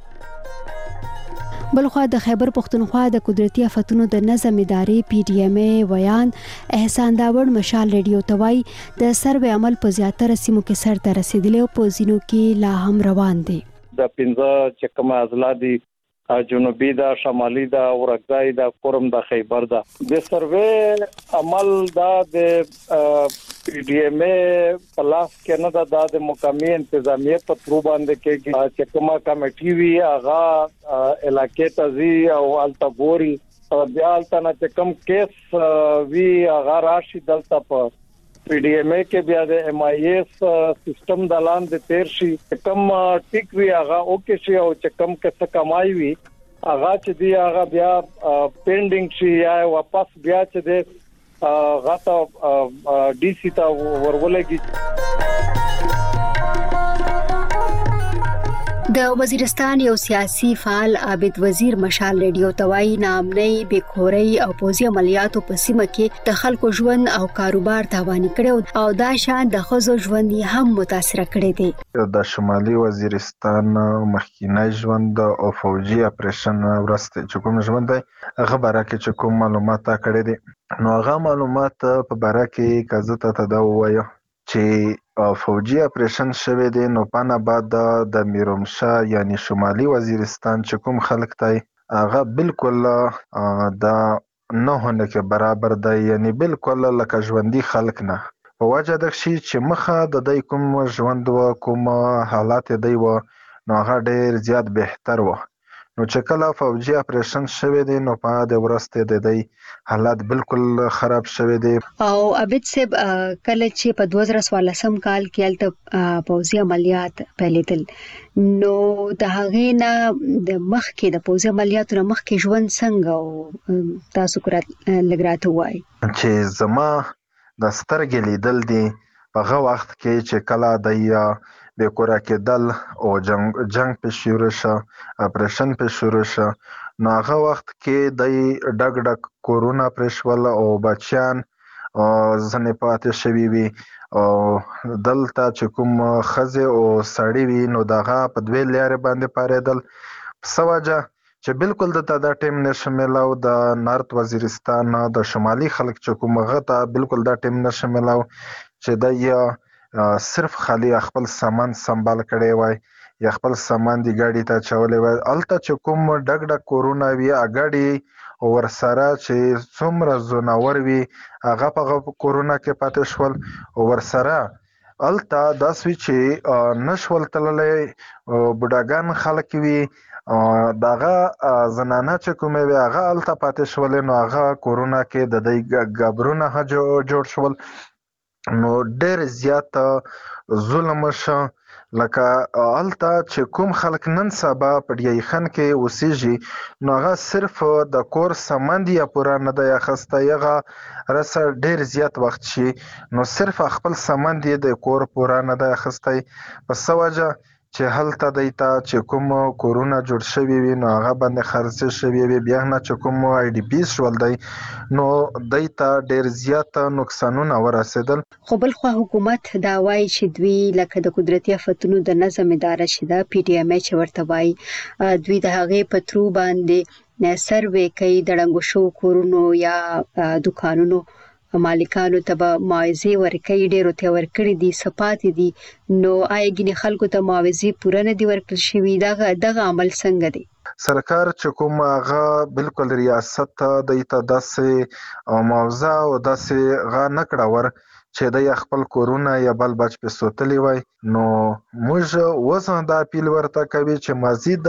بلخوا د خیبر پختونخوا د قدرتي آفتونو د نظم ادارې پی ډی ایم ای ویان احسان داوړ مشال ریډیو توای د سروې عمل په زیاتره سیمو کې سر ته رسیدلی او په زینو کې لا هم روان دي د پنځه چکم اضلاع دي جنوبي دا شمالي دا ورګدای دا کورم دا خیبر دا د سروې عمل دا د پی ډی ایم ای پلاس کې نه دا د مقامی انتظامیه په ترو باندې کې چې کومه کمیټي وی هغه علاقې ته زی او التګوري بیا الته نه کم کیس وی هغه راشي دلته په پی ډی ایم ای کې بیا د ایم آی ایس سیستم د لاندې تیر شي کم ټیک وی هغه اوکې شي او چې کم څه کمای وی هغه چې دی هغه بیا پینډینګ شي یا واپس بیا چې دی غاټه ډي سي ته ورولېږي د وزیرستان یو سیاسي فعال عابد وزیر مشال ریډیو توای نامنۍ بیکوري او پوزي عملیاتو په سیمه کې د خلکو ژوند او کاروبار تاواني کړو او دا شان د خزو ژوند هم متاثر کړي دي د شمالي وزیرستان مخکینی ژوند او فوجي اپریشن ورسته چې کوم ژوند دی هغه برکه چې کوم معلومات کړي دي نو هغه معلومات په برکه کزته ته دا وایي چې فوجي اپریشن شوه دي نو پانا بعد د میرومشاه یعنی شمالي وزیرستان چې کوم خلک تای هغه بالکل د نه هونه کې برابر دی، یعنی بالکل لکه ژوندي خلک نه. په وجه د شي چې مخه د دې کوم ژوند و کوم حالات دی و نو هغه ډیر زیات بهتر و. نو چې کله فوجي اپریشن شوی دی نو په د ورسته د دې حالات بالکل خراب شوی دی. او عبد صاحب کله چې په دوه زره څوارلسم کال کې الته پوځي عملیات پیلېدل نو د هغې نه د مخ کې د پوځي عملیاتو نه مخ کې ژوند څنګه او تاسو کرات لګراته وای چې زما د سترګې لیدل دي په هغه وخت کې چې کله د به کورا کېدل او جنگ جنگ په شروع شو اپریشن په شروع شو نو هغه وخت کې د ډګ ډګ کورونا پرشول او بچیان او ځنې پاتې شوی وي او دلته چې کوم خزه او سړی وي نو دغه په دوی لارې باندې پاریدل سواجه چې بالکل د تا د ټیم نشملاو د نارت وزیرستان د شمالي خلک چې کوم غته بالکل د ټیم نشملاو چې د یا صرف خالی خپل سامان سنبال کړي وای یا خپل سامان دی ګاډي ته چولې وای الته چې کوم ډګ ډګ کورونا وی اګاډي ور سره چې څومره زناور وی هغه په کورونا کې پاتې شول او ور سره الته د سوي نشول تللې بډاګان خلک وی داغه زنانه چې کومه وی هغه الته پاتې شول نو هغه کورونا کې د دې غبرونه جوړ شول نو ډېر زیات ظلم شو لکه الته چې کوم خلک نن سبا په ډیای خان کې اوسېږي نو هغه صرف د کور سامان دی پورا نه دی اخسته یغه رسه ډېر زیات وخت شي نو صرف خپل سامان دی د کور پورا نه دی اخسته په سوجه چې هلته دیتا چې کوم کورونا جوړ شوی وي نو هغه باندې خرڅ شوی وي بیا نه چې کوم آی ډی پی شول دی نو دیتا ډیر زیات نقصانونه ورسېدل. خو بل خو حکومت دا وایي چې دوی لکه د قدرتي آفتونو د نظم اداره شیده پی ټی ایم چې ورته وایي دوی د هغې په ترو باندې سروې کوي د ړنګو شو کورونو یا دکانونو مالکانو ته به معاوضې ورکوي ډېرو ته ورکړي دي سپاتې دي نو آیا ګینې خلکو ته معاوضې پوره نه دي ورکړل شوي دغه دغه عمل څنګه دی؟ سرکار چې کوم هغه بالکل ریاست د ته داسې معاوضه او داسې غا نه کړه ور چې د خپل کورونا یا بل بچ په سوتلی وای نو موږ وسه د اپیل ورته کوي چې مزید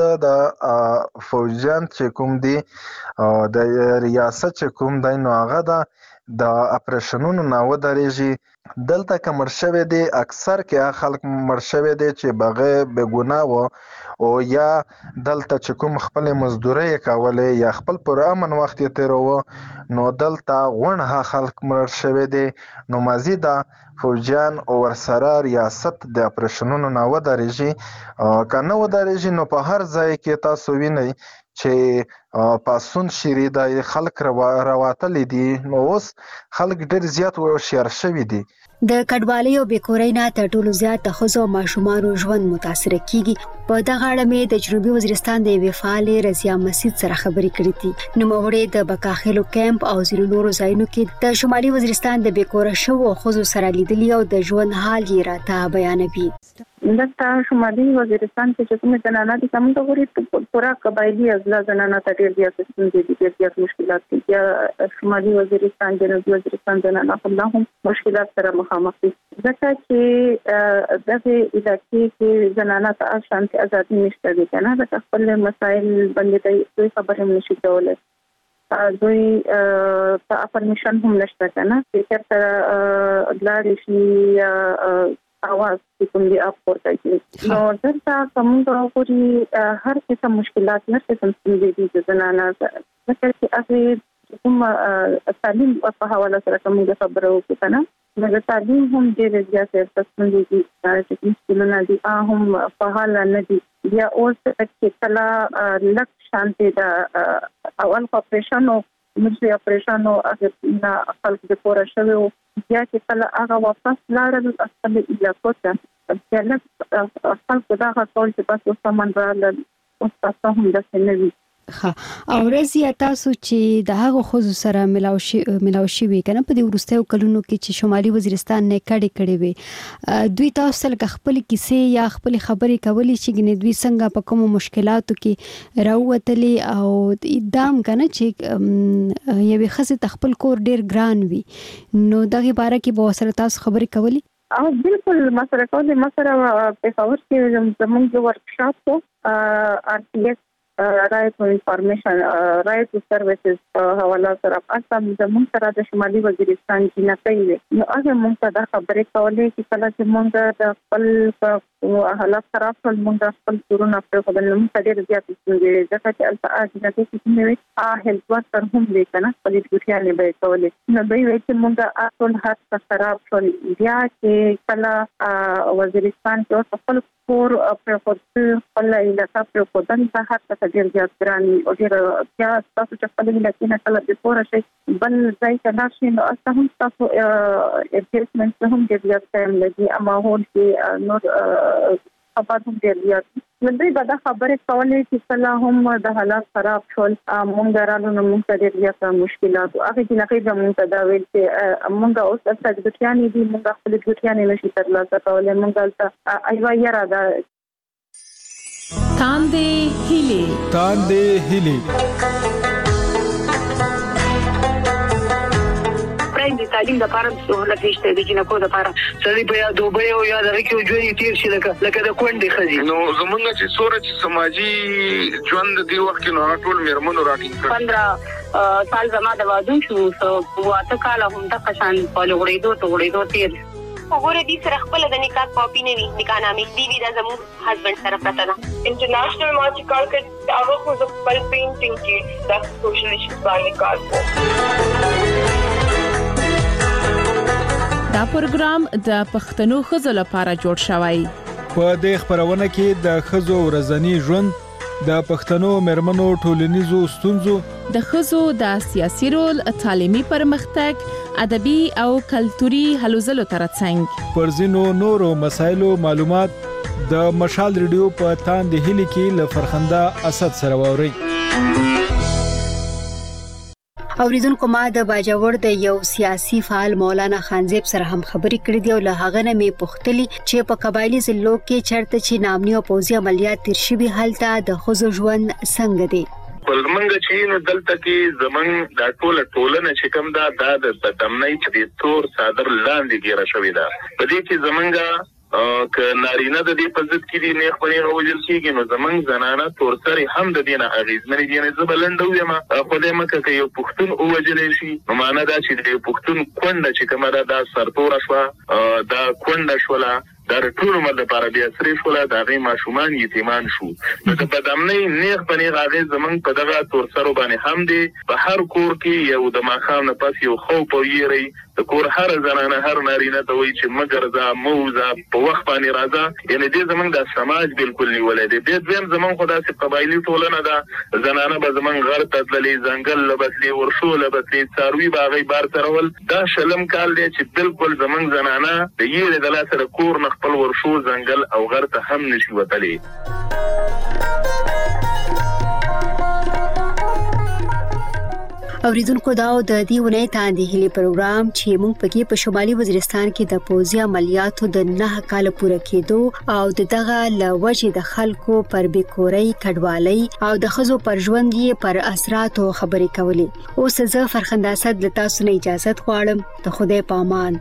د فوجان چې کوم دی د ریاست چې کوم دی نو هغه د د اپریشنونو نه ودرېږي دلته کمر شوی دی اکثر کې خلک مر شوی دی چې بغیر به ګناه و او یا دلته چې کوم خپل مزدوري کولې یا خپل پر امن وخت تیرو نو دلته غونډه خلک مر شوی دی نو مزید فوجان او ورسره ریاست د اپریشنونو نه ودرېږي کنه ودرېږي نو په هر ځای کې تاسو وینئ چې پاسون شری د خلک راواتل دي نو اوس خلک ډېر زیات هوښیار شوي دي. د کډوالۍ او بیکورۍ نه تر ټولو زیات د ښځو او ماشومانو ژوند متاثر کیږي. په دغه اړه مې د جنوبي وزیرستان د یوې فعالې رضیا مسید سره خبرې کړې دي. نوموړې د بکاخیلو کیمپ او ځینو نورو ځایونو کې د شمالي وزیرستان د بیکوره شوو ښځو سره لیدلي او د ژوند حال یې راته بیانوي. دلته شمالي وزیرستان کې چې کومه زنانه دي کوم د غوړي پورا قبایلی ازلا زنانه ته ډېر زیات ستونزې دي ډېر زیات مشکلات دي یا شمالي وزیرستان جنوبي وزیرستان زنانه هم هم مشکلات سره مخامخ دي ځکه چې دغه علاقې کې زنانه ته شانتي ازادي نشته دي کنه د خپل مسایل باندې دوی خبرې نشي کولای دوی په افرمیشن هم نشته کنه چې تر لارې شي आवाज کوم دی اپ ورته کی نو دلته کوم د غوړي هر قسم مشکلات نه څه څنګه دي د زنانه ځکه چې هغه کوم تعلیم په حواله سره کوم خبرو کې کنه نو تعلیم هم ډېر زیات څه دي چې مشکلونه دي هم په حال نه دي بیا اوس چې کلا لک شانتي دا اول اپریشن او مجھے اپریشن او هغه خلک د پوره شوی بیا چې کله هغه واپس لاړل خپل علاقو ته بیا له خپل دغه ټول چې تاسو سامان راغلل او تاسو هم د سنوي ها او رضی تاسو چې د هغه خو سره ملاوي ملاوي وی کنه په دې ورستیو کلونو کې چې شمالي وزیرستان نه کړي کړي وي دوی تاسو سره خپل کیسې یا خپل خبرې کولې چې ګنې دوی څنګه په کوم مشکلاتو کې راووتلې او دام کنه چې یوه خزه خپل کور ډیر ګران وي نو دغه باره کې به سره تاسو خبرې کولې او بالکل مسره کولې مسره په خبر کې زموږ یو ورکشاپ کو ار ټي ایس رائټ ټو انفارمیشن رائټ ټو سرویسز حواله سره اصل زموږ سره د شمالي وزیرستان کې نه کوي نو هغه موږ ته د خبرې کولې چې کله چې موږ د خپل حالات خراب کول موږ خپل کورونه په خپل نوم ډېر زیات ستونزې ځکه چې الفاظ د دې څه نه وي ا هیلث ورکر هم دې کنه خپل ډیوټي نه به کولې نو به وي چې موږ اصل هر څه خراب کول بیا چې کله وزیرستان کې خپل کور په خپل علاقه په خپل په هر څه ډېر زیات ګراني او ډېر بیا تاسو چې خپل علاقې نه کله د پوره شي بل ځای ته نشي نو اصلا هم تاسو ایڈجسټمنټ هم ډېر زیات ټایم لګي اما هون کې نور خبر هم ډېر زیات نو دوی به دا خبرې کولې چې کله هم د حالات خراب شول مونږ رالو نو مونږ ته ډېر زیات مشکلات او هغه چې نه کوي مونږ ته دا ویل چې مونږ اوس څه ډیوټیانې دي مونږ خپل ډیوټیانې نشي ترلاسه کولای مونږ دلته ایوا یاره دا تاندې هیلې تاندې هیلې د تعلیم لپاره سہولت نشته د جنکو لپاره سړي په یا دوبه او یا د ریکو ژوند تیر شي لکه لکه د کونډې خزي نو زمونږ چې سوره چې سماجی ژوند دی وخت کې نو ټول میرمنو راټینګ کړ پندرہ سال زما د وادو شو سو واته کال هم د قشان په لغړېدو ته غړېدو تیر وګوره دې سره خپل د نکاح کاپی نه وي نکاح نامې دی وی د زمو هسبند سره پراته ده انټرنیشنل ما چې کار کړ هغه خو د خپل پینټینګ کې د سوشل ایشوز باندې کار کوي دا پروګرام د پښتنو خزو لپاره جوړ شوی په دې خبرونه کې د خزو ورځنی ژوند د پښتنو مرمنو ټولنیزو ستونزو د خزو د سیاسي رول تعلیمي پرمختګ ادبي او کلتوري هلو ځلو ترڅنګ پر ځینو نورو مسایلو معلومات د مشال ریډیو په تاندې هلي کې ل فرخنده اسد سره ووري اوریدونکو ما د باجوړ د یو سیاسي فعال مولانا خانزیب سره هم خبرې کړې دي او له هغه نه مې پوښتلي چې په قبایلی ضلعو کې چرته چې نامني او پوځي عملیات تیر شوي هلته د ښځو ژوند څنګه دی ولمنګ چې نو دلته کې زمنګ د ټوله ټولنه چې کوم دا د دمنۍ چې د تور صادر لاندې ګیره شوې ده په دې کې زمنګ ک نارینه د دې په ضد کې دي نه خپل راوځل کېږي نو زمنګ زنانه تور سره هم د دینه اغیزمنې دي نه زبلند وي ما په دې مکه کې یو پښتون او وجلې شي نو معنا دا چې د پښتون کونډه چې کومه ده دا سرتور شو دا کونډه شولا دا ټول مده لپاره بیا سری شولا دا غي ماشومان یتیمان شو نو د بدامنۍ نیغ پنی غاغې زمنګ په دغه تور سره باندې هم دي په هر کور کې یو د ماخام نه پس یو خوف او یری د کور هر زنانه هر نارینه ته وایي چې مگر دا موزه په وخت باندې راځه یعنی دې زمنګ د سماج بالکل نیولې دي دې زم زمنګ خدا سي قبایلی ټولنه ده زنانه به زمنګ غر ته تللې ځنګل لبسلې ورشو لبسلې څاروي باغې بار ترول دا شلم کال دی چې بالکل زمنګ زنانه د یې د لاسره کور نه خپل ورشو ځنګل او غر ته هم نشي وتلی اوریدونکو دا د دې ونې تاندې هلي پروګرام چې موږ پکې په شمالي وزیرستان کې د پوځي عملیاتو د نه کال پوره کېدو او دغه لوجې د خلکو پر بیکورۍ کډوالۍ او د خزو پر ژوند یې پر اثرات او خبرې کولې اوس زه فرخنده اسد له تاسو نه اجازه غواړم ته خدای پامان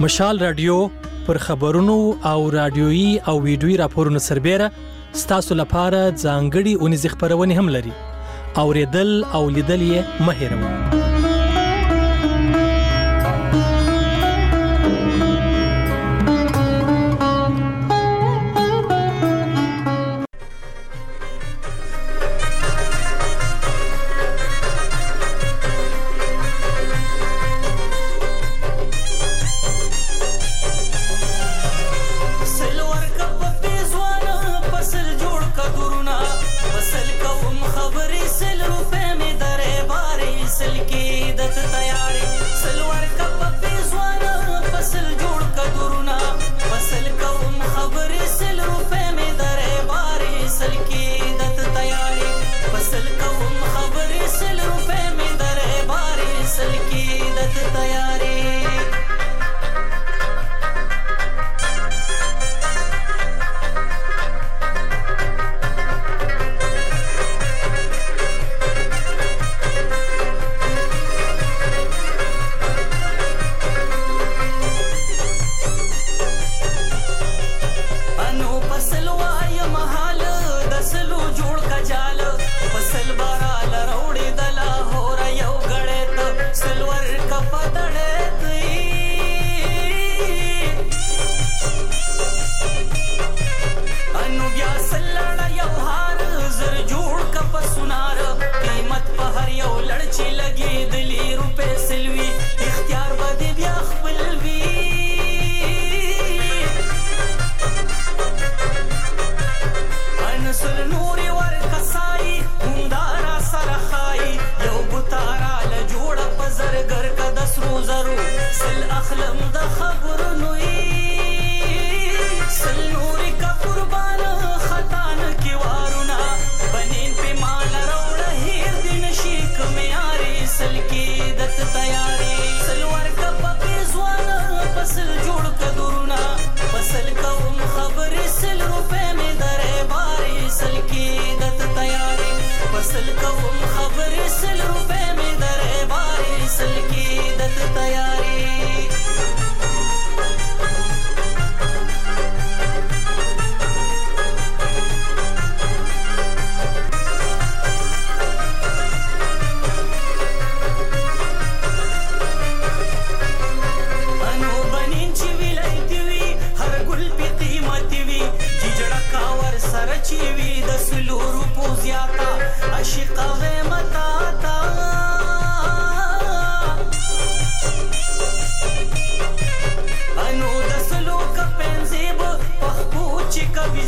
مشال رادیو پر خبرونو او رادیويي او ویډیويي راپورونو سربېره ستاسو لپاره ځانګړي اونیز خبرونه هم لري. اوریدل او لیدل یې مه هېروئ.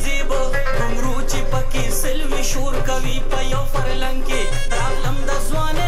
شور کوي په یو فرلنګ کې راغلم د ځوان